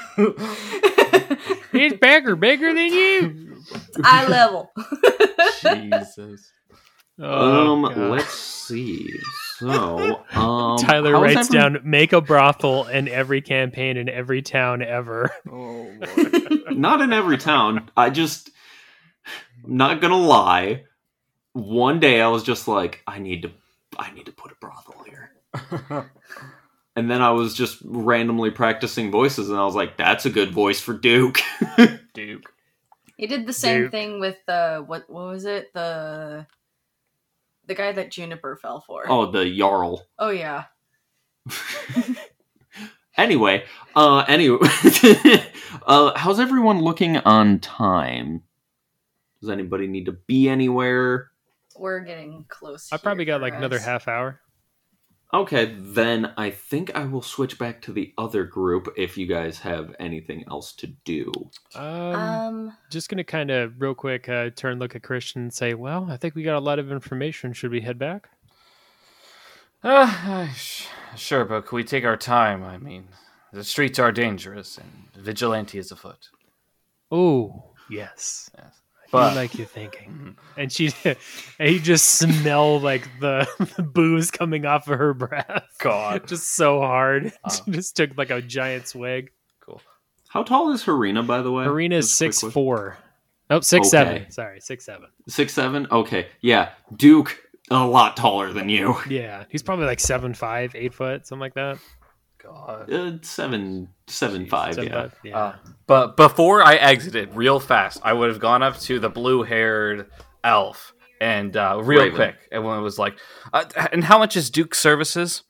He's bigger, bigger than you. Eye level. Jesus. um, God. let's see. So, um... Tyler how's writes every- down, make a brothel in every campaign in every town ever. Oh boy. Not in every town. I just... I'm not gonna lie. One day I was just like, I need to... I need to put a brothel here. And then I was just randomly practicing voices, and I was like, that's a good voice for Duke. Duke. He did the same Duke. thing with the what? What was it? The the guy that Juniper fell for. Oh, the Jarl. Oh, yeah. Anyway, uh, anyway, uh, how's everyone looking on time? Does anybody need to be anywhere? We're getting close. I probably here got like for another us. half hour. Okay, then I think I will switch back to the other group if you guys have anything else to do. Um, Um, just gonna kind of real quick uh, turn, look at Christian, and say, "Well, I think we got a lot of information. Should we head back?" Uh, uh, sh- sure, but could we take our time? I mean, the streets are dangerous, and vigilante is afoot. Oh, yes. Yes. I But- do like your thinking. And she, and you just smell like the, the booze coming off of her breath. God. Just so hard. Uh. She just took like a giant swig. Cool. How tall is Harina, by the way? Arena is Just a quick six question. four. Oh, six Okay. seven. Sorry, six seven. Six seven. Okay, yeah. Duke, a lot taller than you. Yeah, he's probably like seven five, eight foot, something like that. God. Uh, seven seven five. Seven, Yeah. five, yeah. Uh, but before I exited, real fast, I would have gone up to the blue-haired elf and uh, real Raven. quick, and when it was like, uh, "And how much is Duke's services?"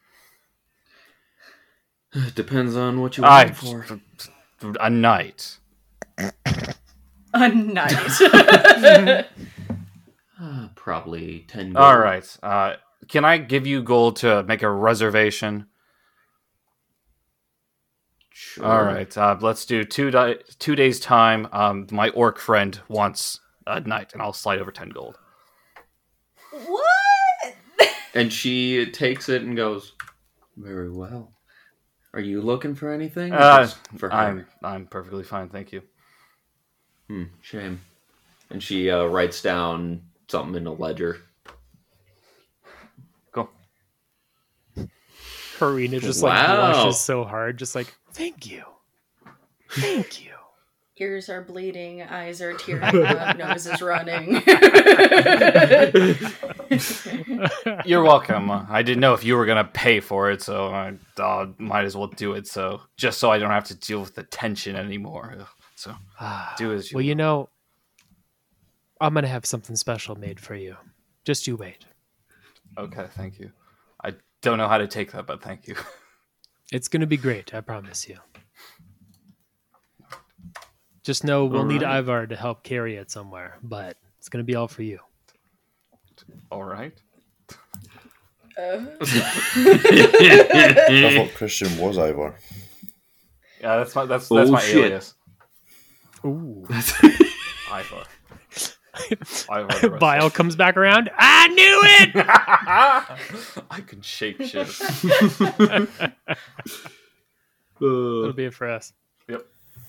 Depends on what you I want for. a night. A night. Uh, probably ten. All gold. right. Uh, can I give you gold to make a reservation? Sure. All right. Uh, let's do two di- two days time. Um, my orc friend wants a night, and I'll slide over ten gold. What? And she takes it and goes, "Very well. Are you looking for anything?" Or Uh, just for her? I'm I'm perfectly fine, thank you. Hmm, shame. And she uh, writes down something in a ledger. Cool. Karina just like Wow. blushes so hard, just like, thank you. Thank you. Ears are bleeding, eyes are tearing up, nose is running. You're welcome. Uh, I didn't know if you were gonna pay for it, so I uh, might as well do it. So just so I don't have to deal with the tension anymore. Ugh. So do as you. Well, you will. know, I'm going to have something special made for you. Just you wait. Okay, thank you. I don't know how to take that, but thank you. It's going to be great, I promise you. Just know we'll need Alright. Ivar to help carry it somewhere, but it's going to be all for you. All right. Uh, I thought Christian was Ivar. Yeah, that's my that's that's Oh, my shit. alias. Ooh. Ivar. Ivar the Vile wrestler. comes back around. I knew it! I can shape shift. That'll Uh, be it for us. Yep.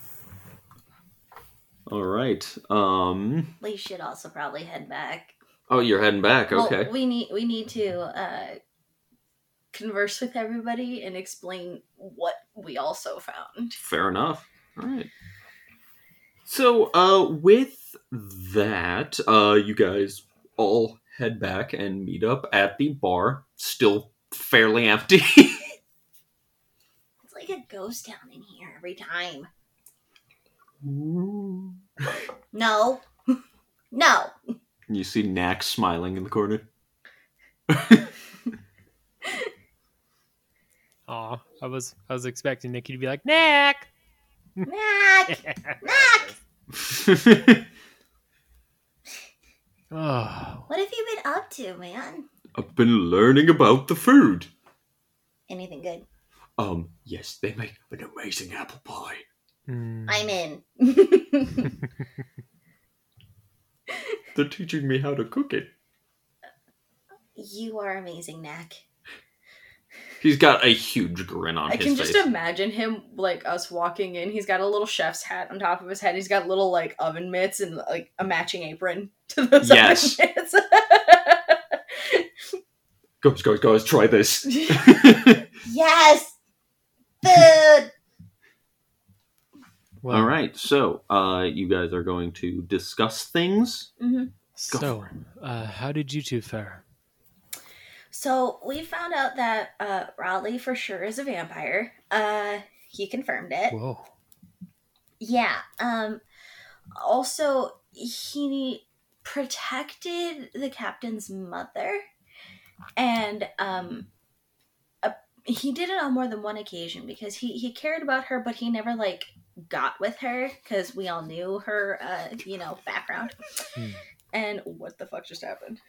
all right. Um. We should also probably head back. Oh, you're heading back. Okay. Well, we need we need to uh, converse with everybody and explain what we also found. Fair enough. All right. So, uh, with that, uh, you guys all head back and meet up at the bar. Still fairly empty. It's like a ghost town in here every time. No. No. You see Nax smiling in the corner. Aw, I was I was expecting Nikki to be like, Knack! Knack! Knack! Oh, What have you been up to, man? I've been learning about the food. Anything good? Um, yes, they make an amazing apple pie. mm. I'm in. They're teaching me how to cook it. You are amazing, Knack. He's got a huge grin on I his can face. just imagine him, like, us walking in. He's got a little chef's hat on top of his head. He's got little, like, oven mitts and, like, a matching apron to those Yes. oven mitts. Guys, guys, guys, try this. Yes! Food! Well, All right, so uh, you guys are going to discuss things. Mm-hmm. So, uh, how did you two fare? So, we found out that uh, Raleigh for sure is a vampire. Uh, he confirmed it. Whoa. Yeah. Um. Also, he protected the captain's mother, and um, uh, he did it on more than one occasion because he he cared about her, but he never like got with her because we all knew her, uh, you know, background. Hmm. And what the fuck just happened?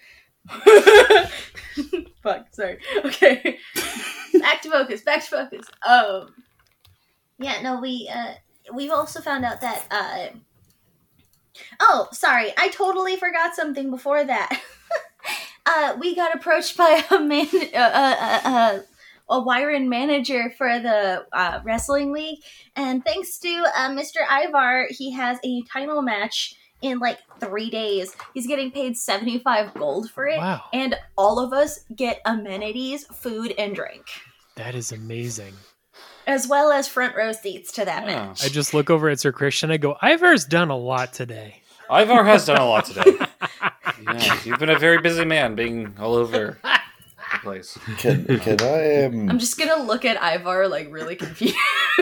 Fuck, sorry. Okay. Back to focus. Back to focus. Um. Yeah. No. We uh. We've also found out that uh. Oh, sorry. I totally forgot something before that. uh, we got approached by a man, uh, uh, uh, a Wyron manager for the uh, wrestling league, and thanks to uh, Mister Ivar, he has a title match in like three days. He's getting paid seventy-five gold for it, Wow. and all of us get amenities, food, and drink, That is amazing. as well as front row seats to that Yeah. match. I just look over at Sir Christian. I go, Ivar's done a lot today. Ivar has done a lot today. Yeah, you've been a very busy man, being all over the place. Can can I um I'm just gonna look at Ivar like really confused.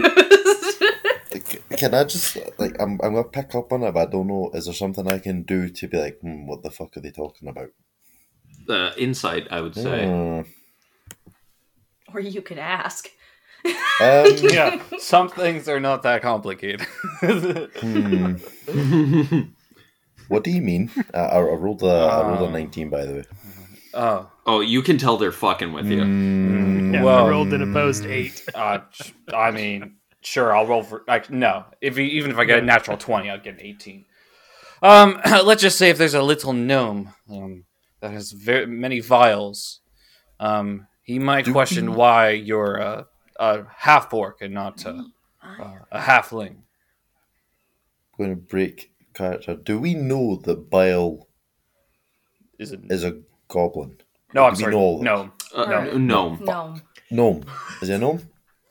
can I just like I'm I'm gonna pick up on it, but I don't know. Is there something I can do to be like, hmm, what the fuck are they talking about? Uh, insight, I would say. Hmm. Or you could ask. Um, Yeah, some things are not that complicated. hmm. What do you mean? I, I I rolled a I rolled a Uh, nineteen, by the way. Oh, Oh, you can tell they're fucking with you. Mm, Yeah, Well, I rolled an opposed eight. uh, I mean, sure, I'll roll for. Like, no, if you, even if I get a natural twenty, I'd get an eighteen. Um, let's just say if there's a little gnome um, that has very many vials, um, he might Do question we- why you're a, a half orc and not a, uh, a halfling. going to break character. Do we know that Bile Is it? is a goblin? No, I'm do we sorry. know all No, Uh, No. no. No. Gnome. Is he a gnome?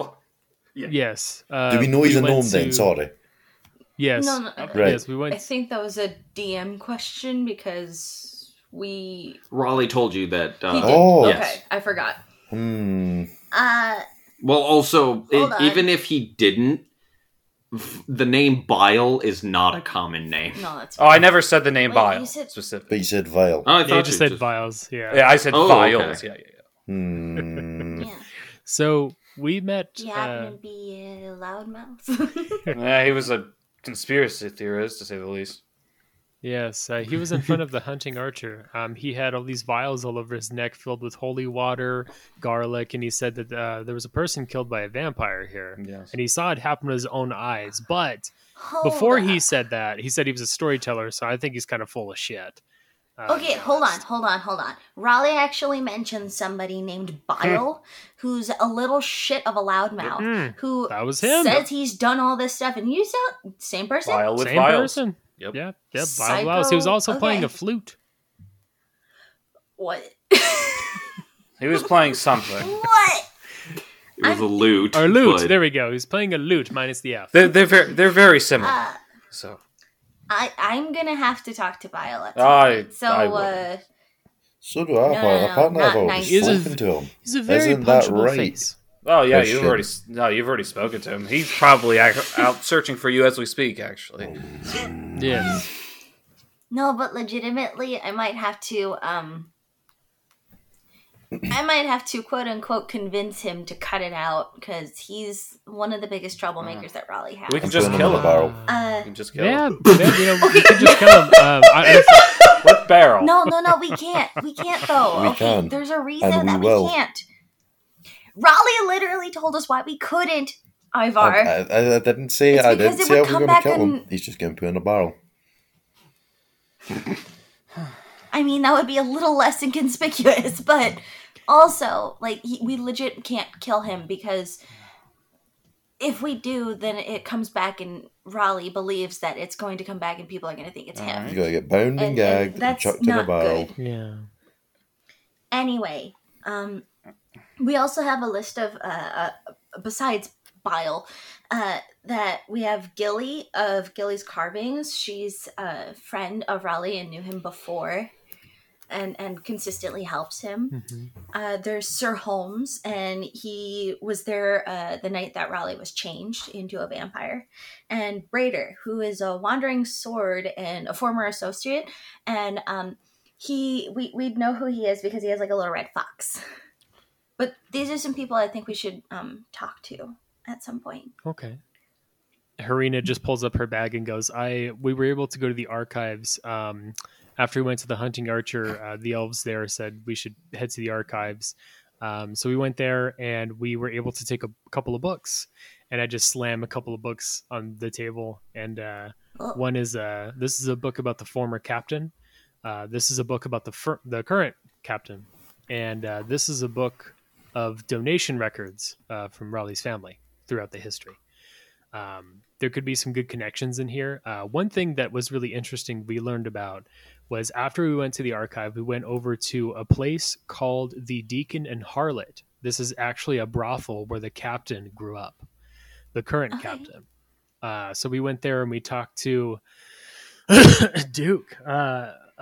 Yes. Uh, Do we know he's a went gnome then? to- Sorry. Yes. No, no, Right. Yes, we went. I think that was a D M question because we. Raleigh told you that. Uh, He did. Oh. Okay, Yes. I forgot. Hmm. Uh, Well, also, it, Hold on. even if he didn't, f- the name Bile is not a common name. No, that's. Oh, I never said the name Wait, Bile you said- specifically. But you said Vile. Oh, I Yeah, thought you just you said vials. Yeah. Yeah, I said Oh, vials. okay. Yeah, yeah, yeah. Hmm. yeah. So we met. Do you happen Uh, to be a loudmouth? Yeah, he was a conspiracy theorist, to say the least. yes, uh, he was in front of the hunting archer. Um, he had all these vials all over his neck filled with holy water, garlic, and he said that uh, there was a person killed by a vampire here. Yes. And he saw it happen with his own eyes. But Hold before he up. said that, he said he was a storyteller, so I think he's kind of full of shit. Uh, Okay, hold on, hold on, hold on. Raleigh actually mentioned somebody named Bile, who's a little shit of a loudmouth, Mm, who that was him. says he's done all this stuff, and you sound same person. Vile with Same vials. person. Yep. Yeah, yeah. Psycho- Bob Blouse. He was also playing okay. a flute. What? He was playing something. what? It was a lute. Or lute. but- There we go. He's playing a lute minus the F. They're they're very, they're very similar. Uh, So I I'm gonna have to talk to Bile at some I- point. So I uh, wouldn't. So do I. No, but no, no, apparently I've not already nice. He's a- spoken to him. He's a very Isn't that punchable right? face. oh yeah, Question. you've already no, you've already spoken to him. He's probably ac- out searching for you as we speak. Actually, Yes. no, but legitimately, I might have to um. I might have to quote unquote convince him to cut it out because he's one of the biggest troublemakers that Raleigh has. we can I'm just putting kill him him. in a barrel. Uh, We can just kill Yeah, him. yeah, you know, we could just kill him. Um, I, I, What barrel? no, no, no, we can't. We can't though. We okay, can. there's a reason And we that will. we can't. Raleigh literally told us why we couldn't, Ivar. I, I, I didn't say It's I because didn't it say I would was come going to back kill him. and- He's just going to put in a barrel. I mean, that would be a little less inconspicuous, but also, like, he, we legit can't kill him because if we do, then it comes back and Raleigh believes that it's going to come back and people are going to think it's him. He's got to get bound and, And- and gagged and, that's chucked in a not barrel. good. yeah. Anyway, um, we also have a list of, uh, uh besides Bile, uh, that we have Gilly of Gilly's Carvings. She's a friend of Raleigh and knew him before and, and consistently helps him. Mhm. Uh, there's Sir Holmes, and he was there uh, the night that Raleigh was changed into a vampire. And Braider, who is a wandering sword and a former associate, and um, he we we'd know who he is because he has like a little red fox. But these are some people I think we should um, talk to at some point. Okay. Harina just pulls up her bag and goes, I we were able to go to the archives. Um, after we went to the hunting archer, uh, the elves there said we should head to the archives. Um, so we went there and we were able to take a couple of books. And I just slam a couple of books on the table. And uh, Oh. one is uh, this is a book about the former captain. Uh, this is a book about the fir- the current captain. And uh, this is a book of donation records uh, from Raleigh's family throughout the history. Um, there could be some good connections in here. Uh, one thing that was really interesting we learned about was after we went to the archive, we went over to a place called the Deacon and Harlot. This is actually a brothel where the captain grew up, the current Okay. captain. Uh, so we went there and we talked to Duke. Uh, uh,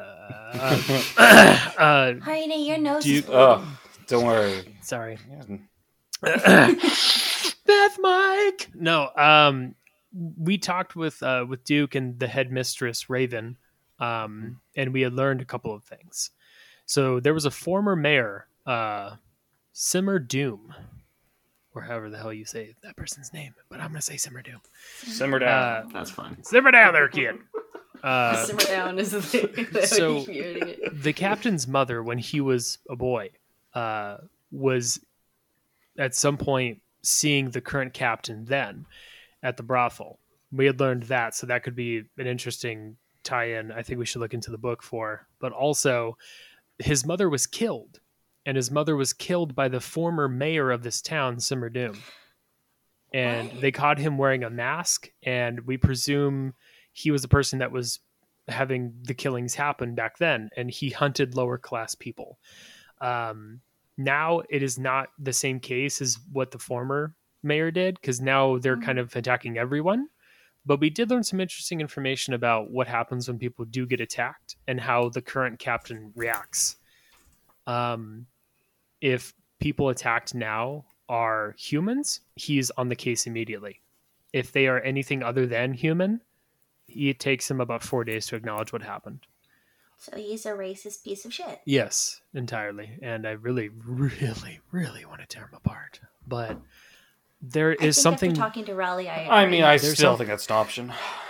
uh, uh, Honey, your nose Duke- is bleeding. Oh, don't worry. sorry. Yeah. Beth Mike. No, um, we talked with uh, with Duke and the headmistress Raven, um, and we had learned a couple of things. So there was a former mayor, uh, Simmer Doom, or however the hell you say that person's name, but I'm gonna say Simmer Doom. Simmer down. Uh, That's fine. simmer down there, kid. Uh, Simmer down is the the so- so, it. the captain's mother, when he was a boy, uh, was at some point seeing the current captain then at the brothel. We had learned that, so that could be an interesting tie-in. I think we should look into the book for. But also, his mother was killed, and his mother was killed by the former mayor of this town, Simmer Doom. And What? they caught him wearing a mask, and we presume he was the person that was having the killings happen back then, and he hunted lower class people. Um, now it is not the same case as what the former mayor did, because now they're kind of attacking everyone. But we did learn some interesting information about what happens when people do get attacked and how the current captain reacts. Um, if people attacked now are humans, he's on the case immediately. If they are anything other than human, it takes him about four days to acknowledge what happened. So he's a racist piece of shit. Yes, entirely. And I really, really, really want to tear him apart. But there I is think something. after talking to Raleigh, I I agree. mean, I There's still some- think that's an option.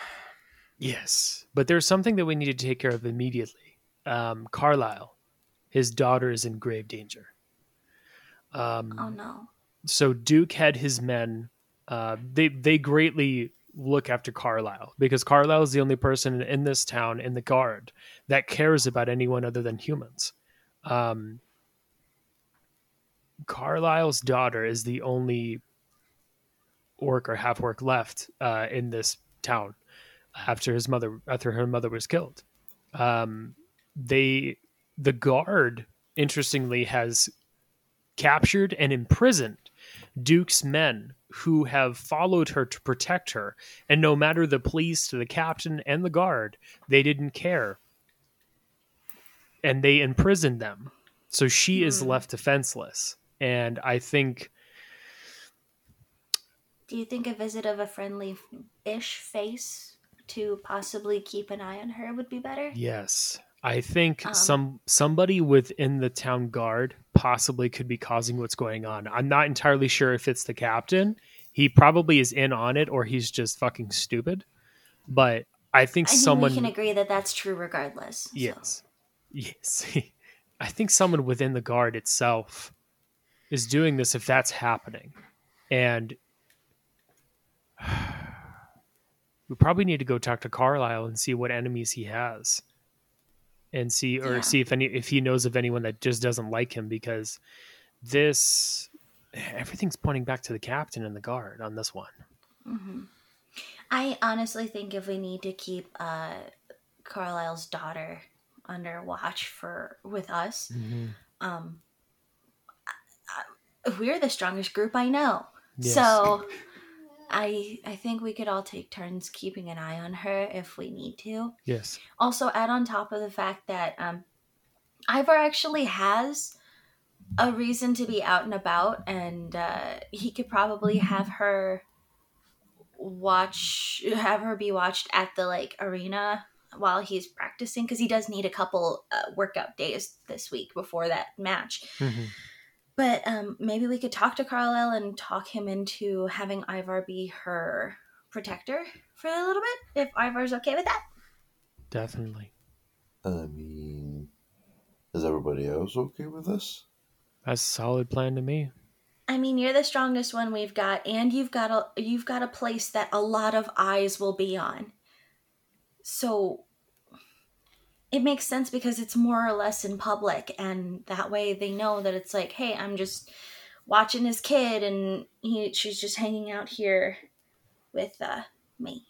Yes, but there's something that we need to take care of immediately. Um, Carlisle, his daughter is in grave danger. Um, Oh no. so Duke had his men. Uh, they they greatly look after Carlisle because Carlisle is the only person in this town in the guard that cares about anyone other than humans. Um, Carlisle's daughter is the only orc or half orc left uh, in this town after his mother after her mother was killed. Um, they the guard interestingly has captured and imprisoned Duke's men who have followed her to protect her, and no matter the pleas to the captain and the guard, they didn't care, and they imprisoned them. So she is Hmm. left defenseless, and I think Do you think a visit of a friendly-ish face to possibly keep an eye on her would be better? yes, I think Um, some somebody within the town guard possibly could be causing what's going on. I'm not entirely sure if it's the captain. He probably is in on it, or he's just fucking stupid. But I think I think someone. we can agree that that's true regardless. so. Yes. Yes. I think someone within the guard itself is doing this if that's happening. And we probably need to go talk to Carlisle and see what enemies he has. And see or Yeah. see if any if he knows of anyone that just doesn't like him, because this everything's pointing back to the captain and the guard on this one. hmm I honestly think if we need to keep uh, Carlisle's daughter under watch for with us, um, I, I, we're the strongest group I know. Yes. So I I think we could all take turns keeping an eye on her if we need to. Yes. Also, add on top of the fact that um, Ivor actually has a reason to be out and about, and uh, he could probably have her watch, have her be watched at the like arena while he's practicing, because he does need a couple uh, workout days this week before that match. Mhm. But um, maybe we could talk to Carlisle and talk him into having Ivar be her protector for a little bit, if Ivar's okay with that. Definitely. I mean, is everybody else okay with this? That's a solid plan to me. I mean, you're the strongest one we've got, and you've got a you've got a place that a lot of eyes will be on. So it makes sense because it's more or less in public, and that way they know that it's like, hey, I'm just watching his kid, and he she's just hanging out here with uh, me.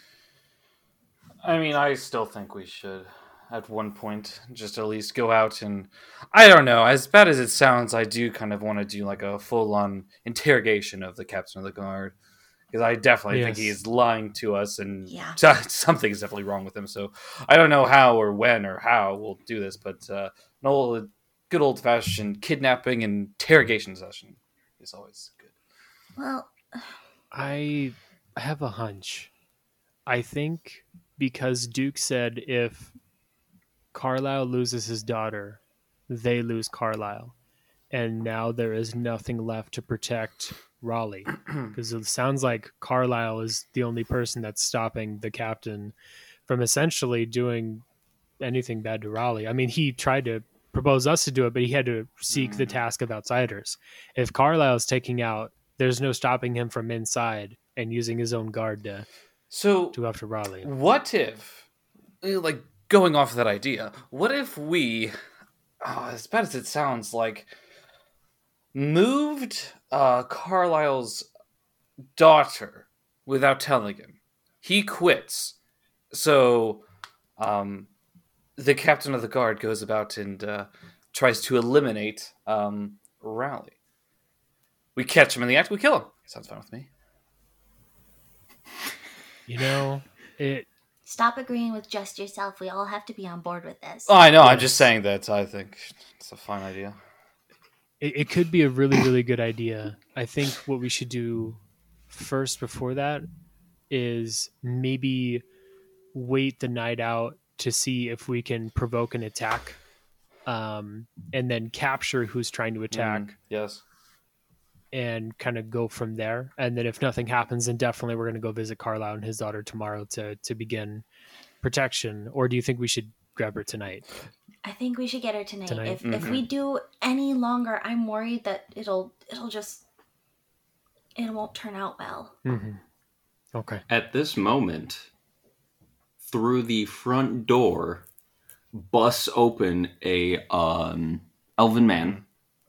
I mean, I still think we should, at one point, just at least go out and... I don't know, as bad as it sounds, I do kind of want to do like a full-on interrogation of the captain of the guard. because I definitely think Yes. he's lying to us, and Yeah. something is definitely wrong with him. So I don't know how or when or how we'll do this, but uh, an old, good old fashioned kidnapping and interrogation session is always good. Well, I have a hunch. I think because Duke said if Carlisle loses his daughter, they lose Carlisle. And now there is nothing left to protect Raleigh. Because it sounds like Carlisle is the only person that's stopping the captain from essentially doing anything bad to Raleigh. I mean, he tried to propose us to do it, but he had to seek the task of outsiders. If Carlisle is taking out, there's no stopping him from inside and using his own guard to, So to go after Raleigh. what if, like, going off of that idea, what if we, oh, as bad as it sounds, like, moved uh, Carlisle's daughter without telling him? He quits. So, um, the captain of the guard goes about and uh, tries to eliminate um, Raleigh. We catch him in the act, we kill him. Sounds fine with me. You know, it stop agreeing with just yourself. We all have to be on board with this. Oh, I know, I'm just saying that I think it's a fine idea. it, it could be a really, really good idea. I think what we should do first before that is maybe wait the night out to see if we can provoke an attack, um, and then capture who's trying to attack, Mm, yes. and kind of go from there. And then if nothing happens, then definitely we're going to go visit Carlisle and his daughter tomorrow to to begin protection. Or do you think we should grab her tonight? I think we should get her tonight. Tonight? If if Mhm. we do any longer, I'm worried that it'll it'll just it won't turn out well. Mm-hmm. Okay. At this moment, through the front door, busts open a um, elven man,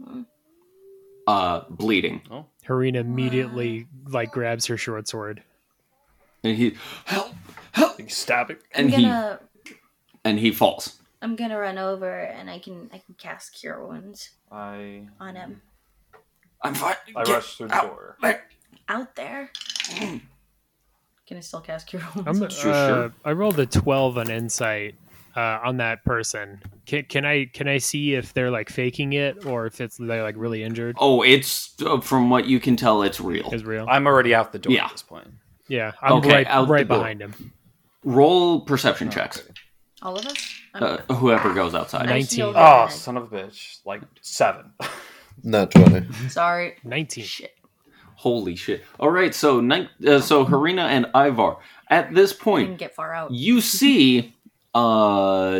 uh, bleeding, Harina immediately like grabs her short sword. and he help, help, You stab it. and I'm gonna he and he falls. I'm gonna run over and I can I can cast Cure Wounds I on him I'm fine. I Get rush through the out door. there. out there. Can I still cast Cure Wounds? I'm, Sure, uh, sure. I rolled a twelve on insight uh, on that person. Can, can I can I see if they're like faking it or if it's they're like really injured? Oh, it's uh, from what you can tell, it's real. Is real? I'm already out the door Yeah. at this point. Yeah, I'm Okay, right out the right door. behind him. Roll perception checks. Okay. All of us? I'm- Uh, whoever goes outside. I nineteen. healed Oh, it. son of a bitch. Like seven. Not twenty. Sorry. Nineteen. Shit. Holy shit! All right, so nine, uh, so Harina and Ivar. At this I point, didn't get far out. you see uh,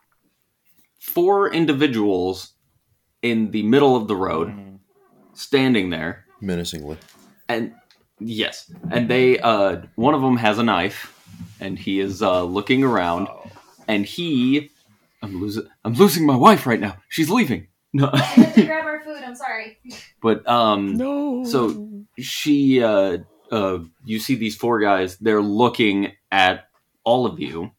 four individuals in the middle of the road, Mhm. standing there, Menacingly. and yes, and they uh, one of them has a knife, and he is uh, looking around, Oh. and he, I'm losing, I'm losing my wife right now. She's leaving. No, I have to grab our food. I'm sorry. but um, No. So she, uh, uh, you see these four guys, they're looking at all of you.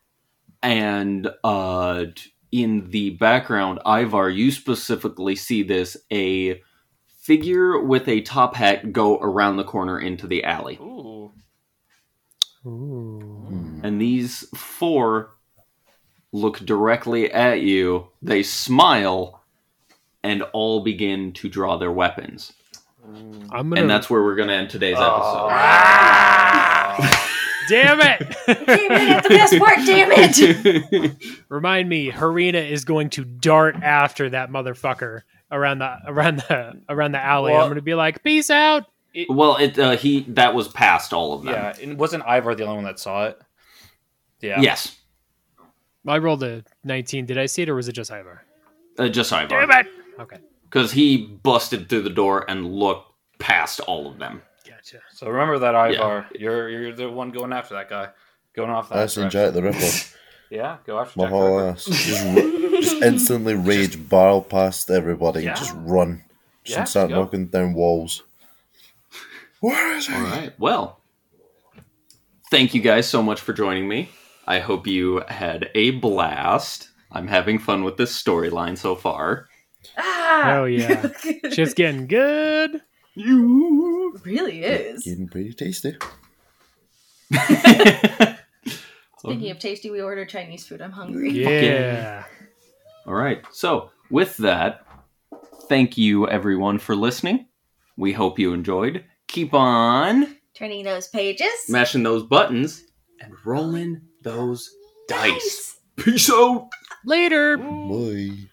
And uh, in the background, Ivar, you specifically see this, a figure with a top hat go around the corner into the alley. Ooh. Ooh. And these four look directly at you. They smile and all begin to draw their weapons. I'm gonna. And that's where we're going to end today's Oh. episode. Damn it! Came in at the best part. Damn it! Remind me, Harina is going to dart after that motherfucker around the around the around the alley. Well- I'm gonna be like, peace out. Well, it uh, he that was past all of them. Yeah, and wasn't Ivar the only one that saw it? Yeah. Yes, I rolled a nineteen. Did I see it or was it just Ivar? uh, just Ivar, Damn it! Okay, because he busted through the door and looked past all of them. gotcha. So remember that, Ivar. You're you're the one going after that guy. Going off that. That's in direction. Jack the Ripper. Yeah, go after My Jack the whole Ripper. ass. Just, r- just instantly rage barrel past everybody. Yeah. Just run. Just Yeah, start just go. knocking down walls. Where is he? All right. Well, thank you guys so much for joining me. I hope you had a blast. I'm having fun with this storyline so far. Ah! Hell yeah, shit's getting good. You. It really is. Getting pretty tasty. Speaking of tasty, we ordered Chinese food. I'm hungry. Yeah. All right. So, with that, thank you everyone for listening. We hope you enjoyed. Keep on Turning those pages. mashing those buttons and rolling those dice. Peace out. Later. Bye.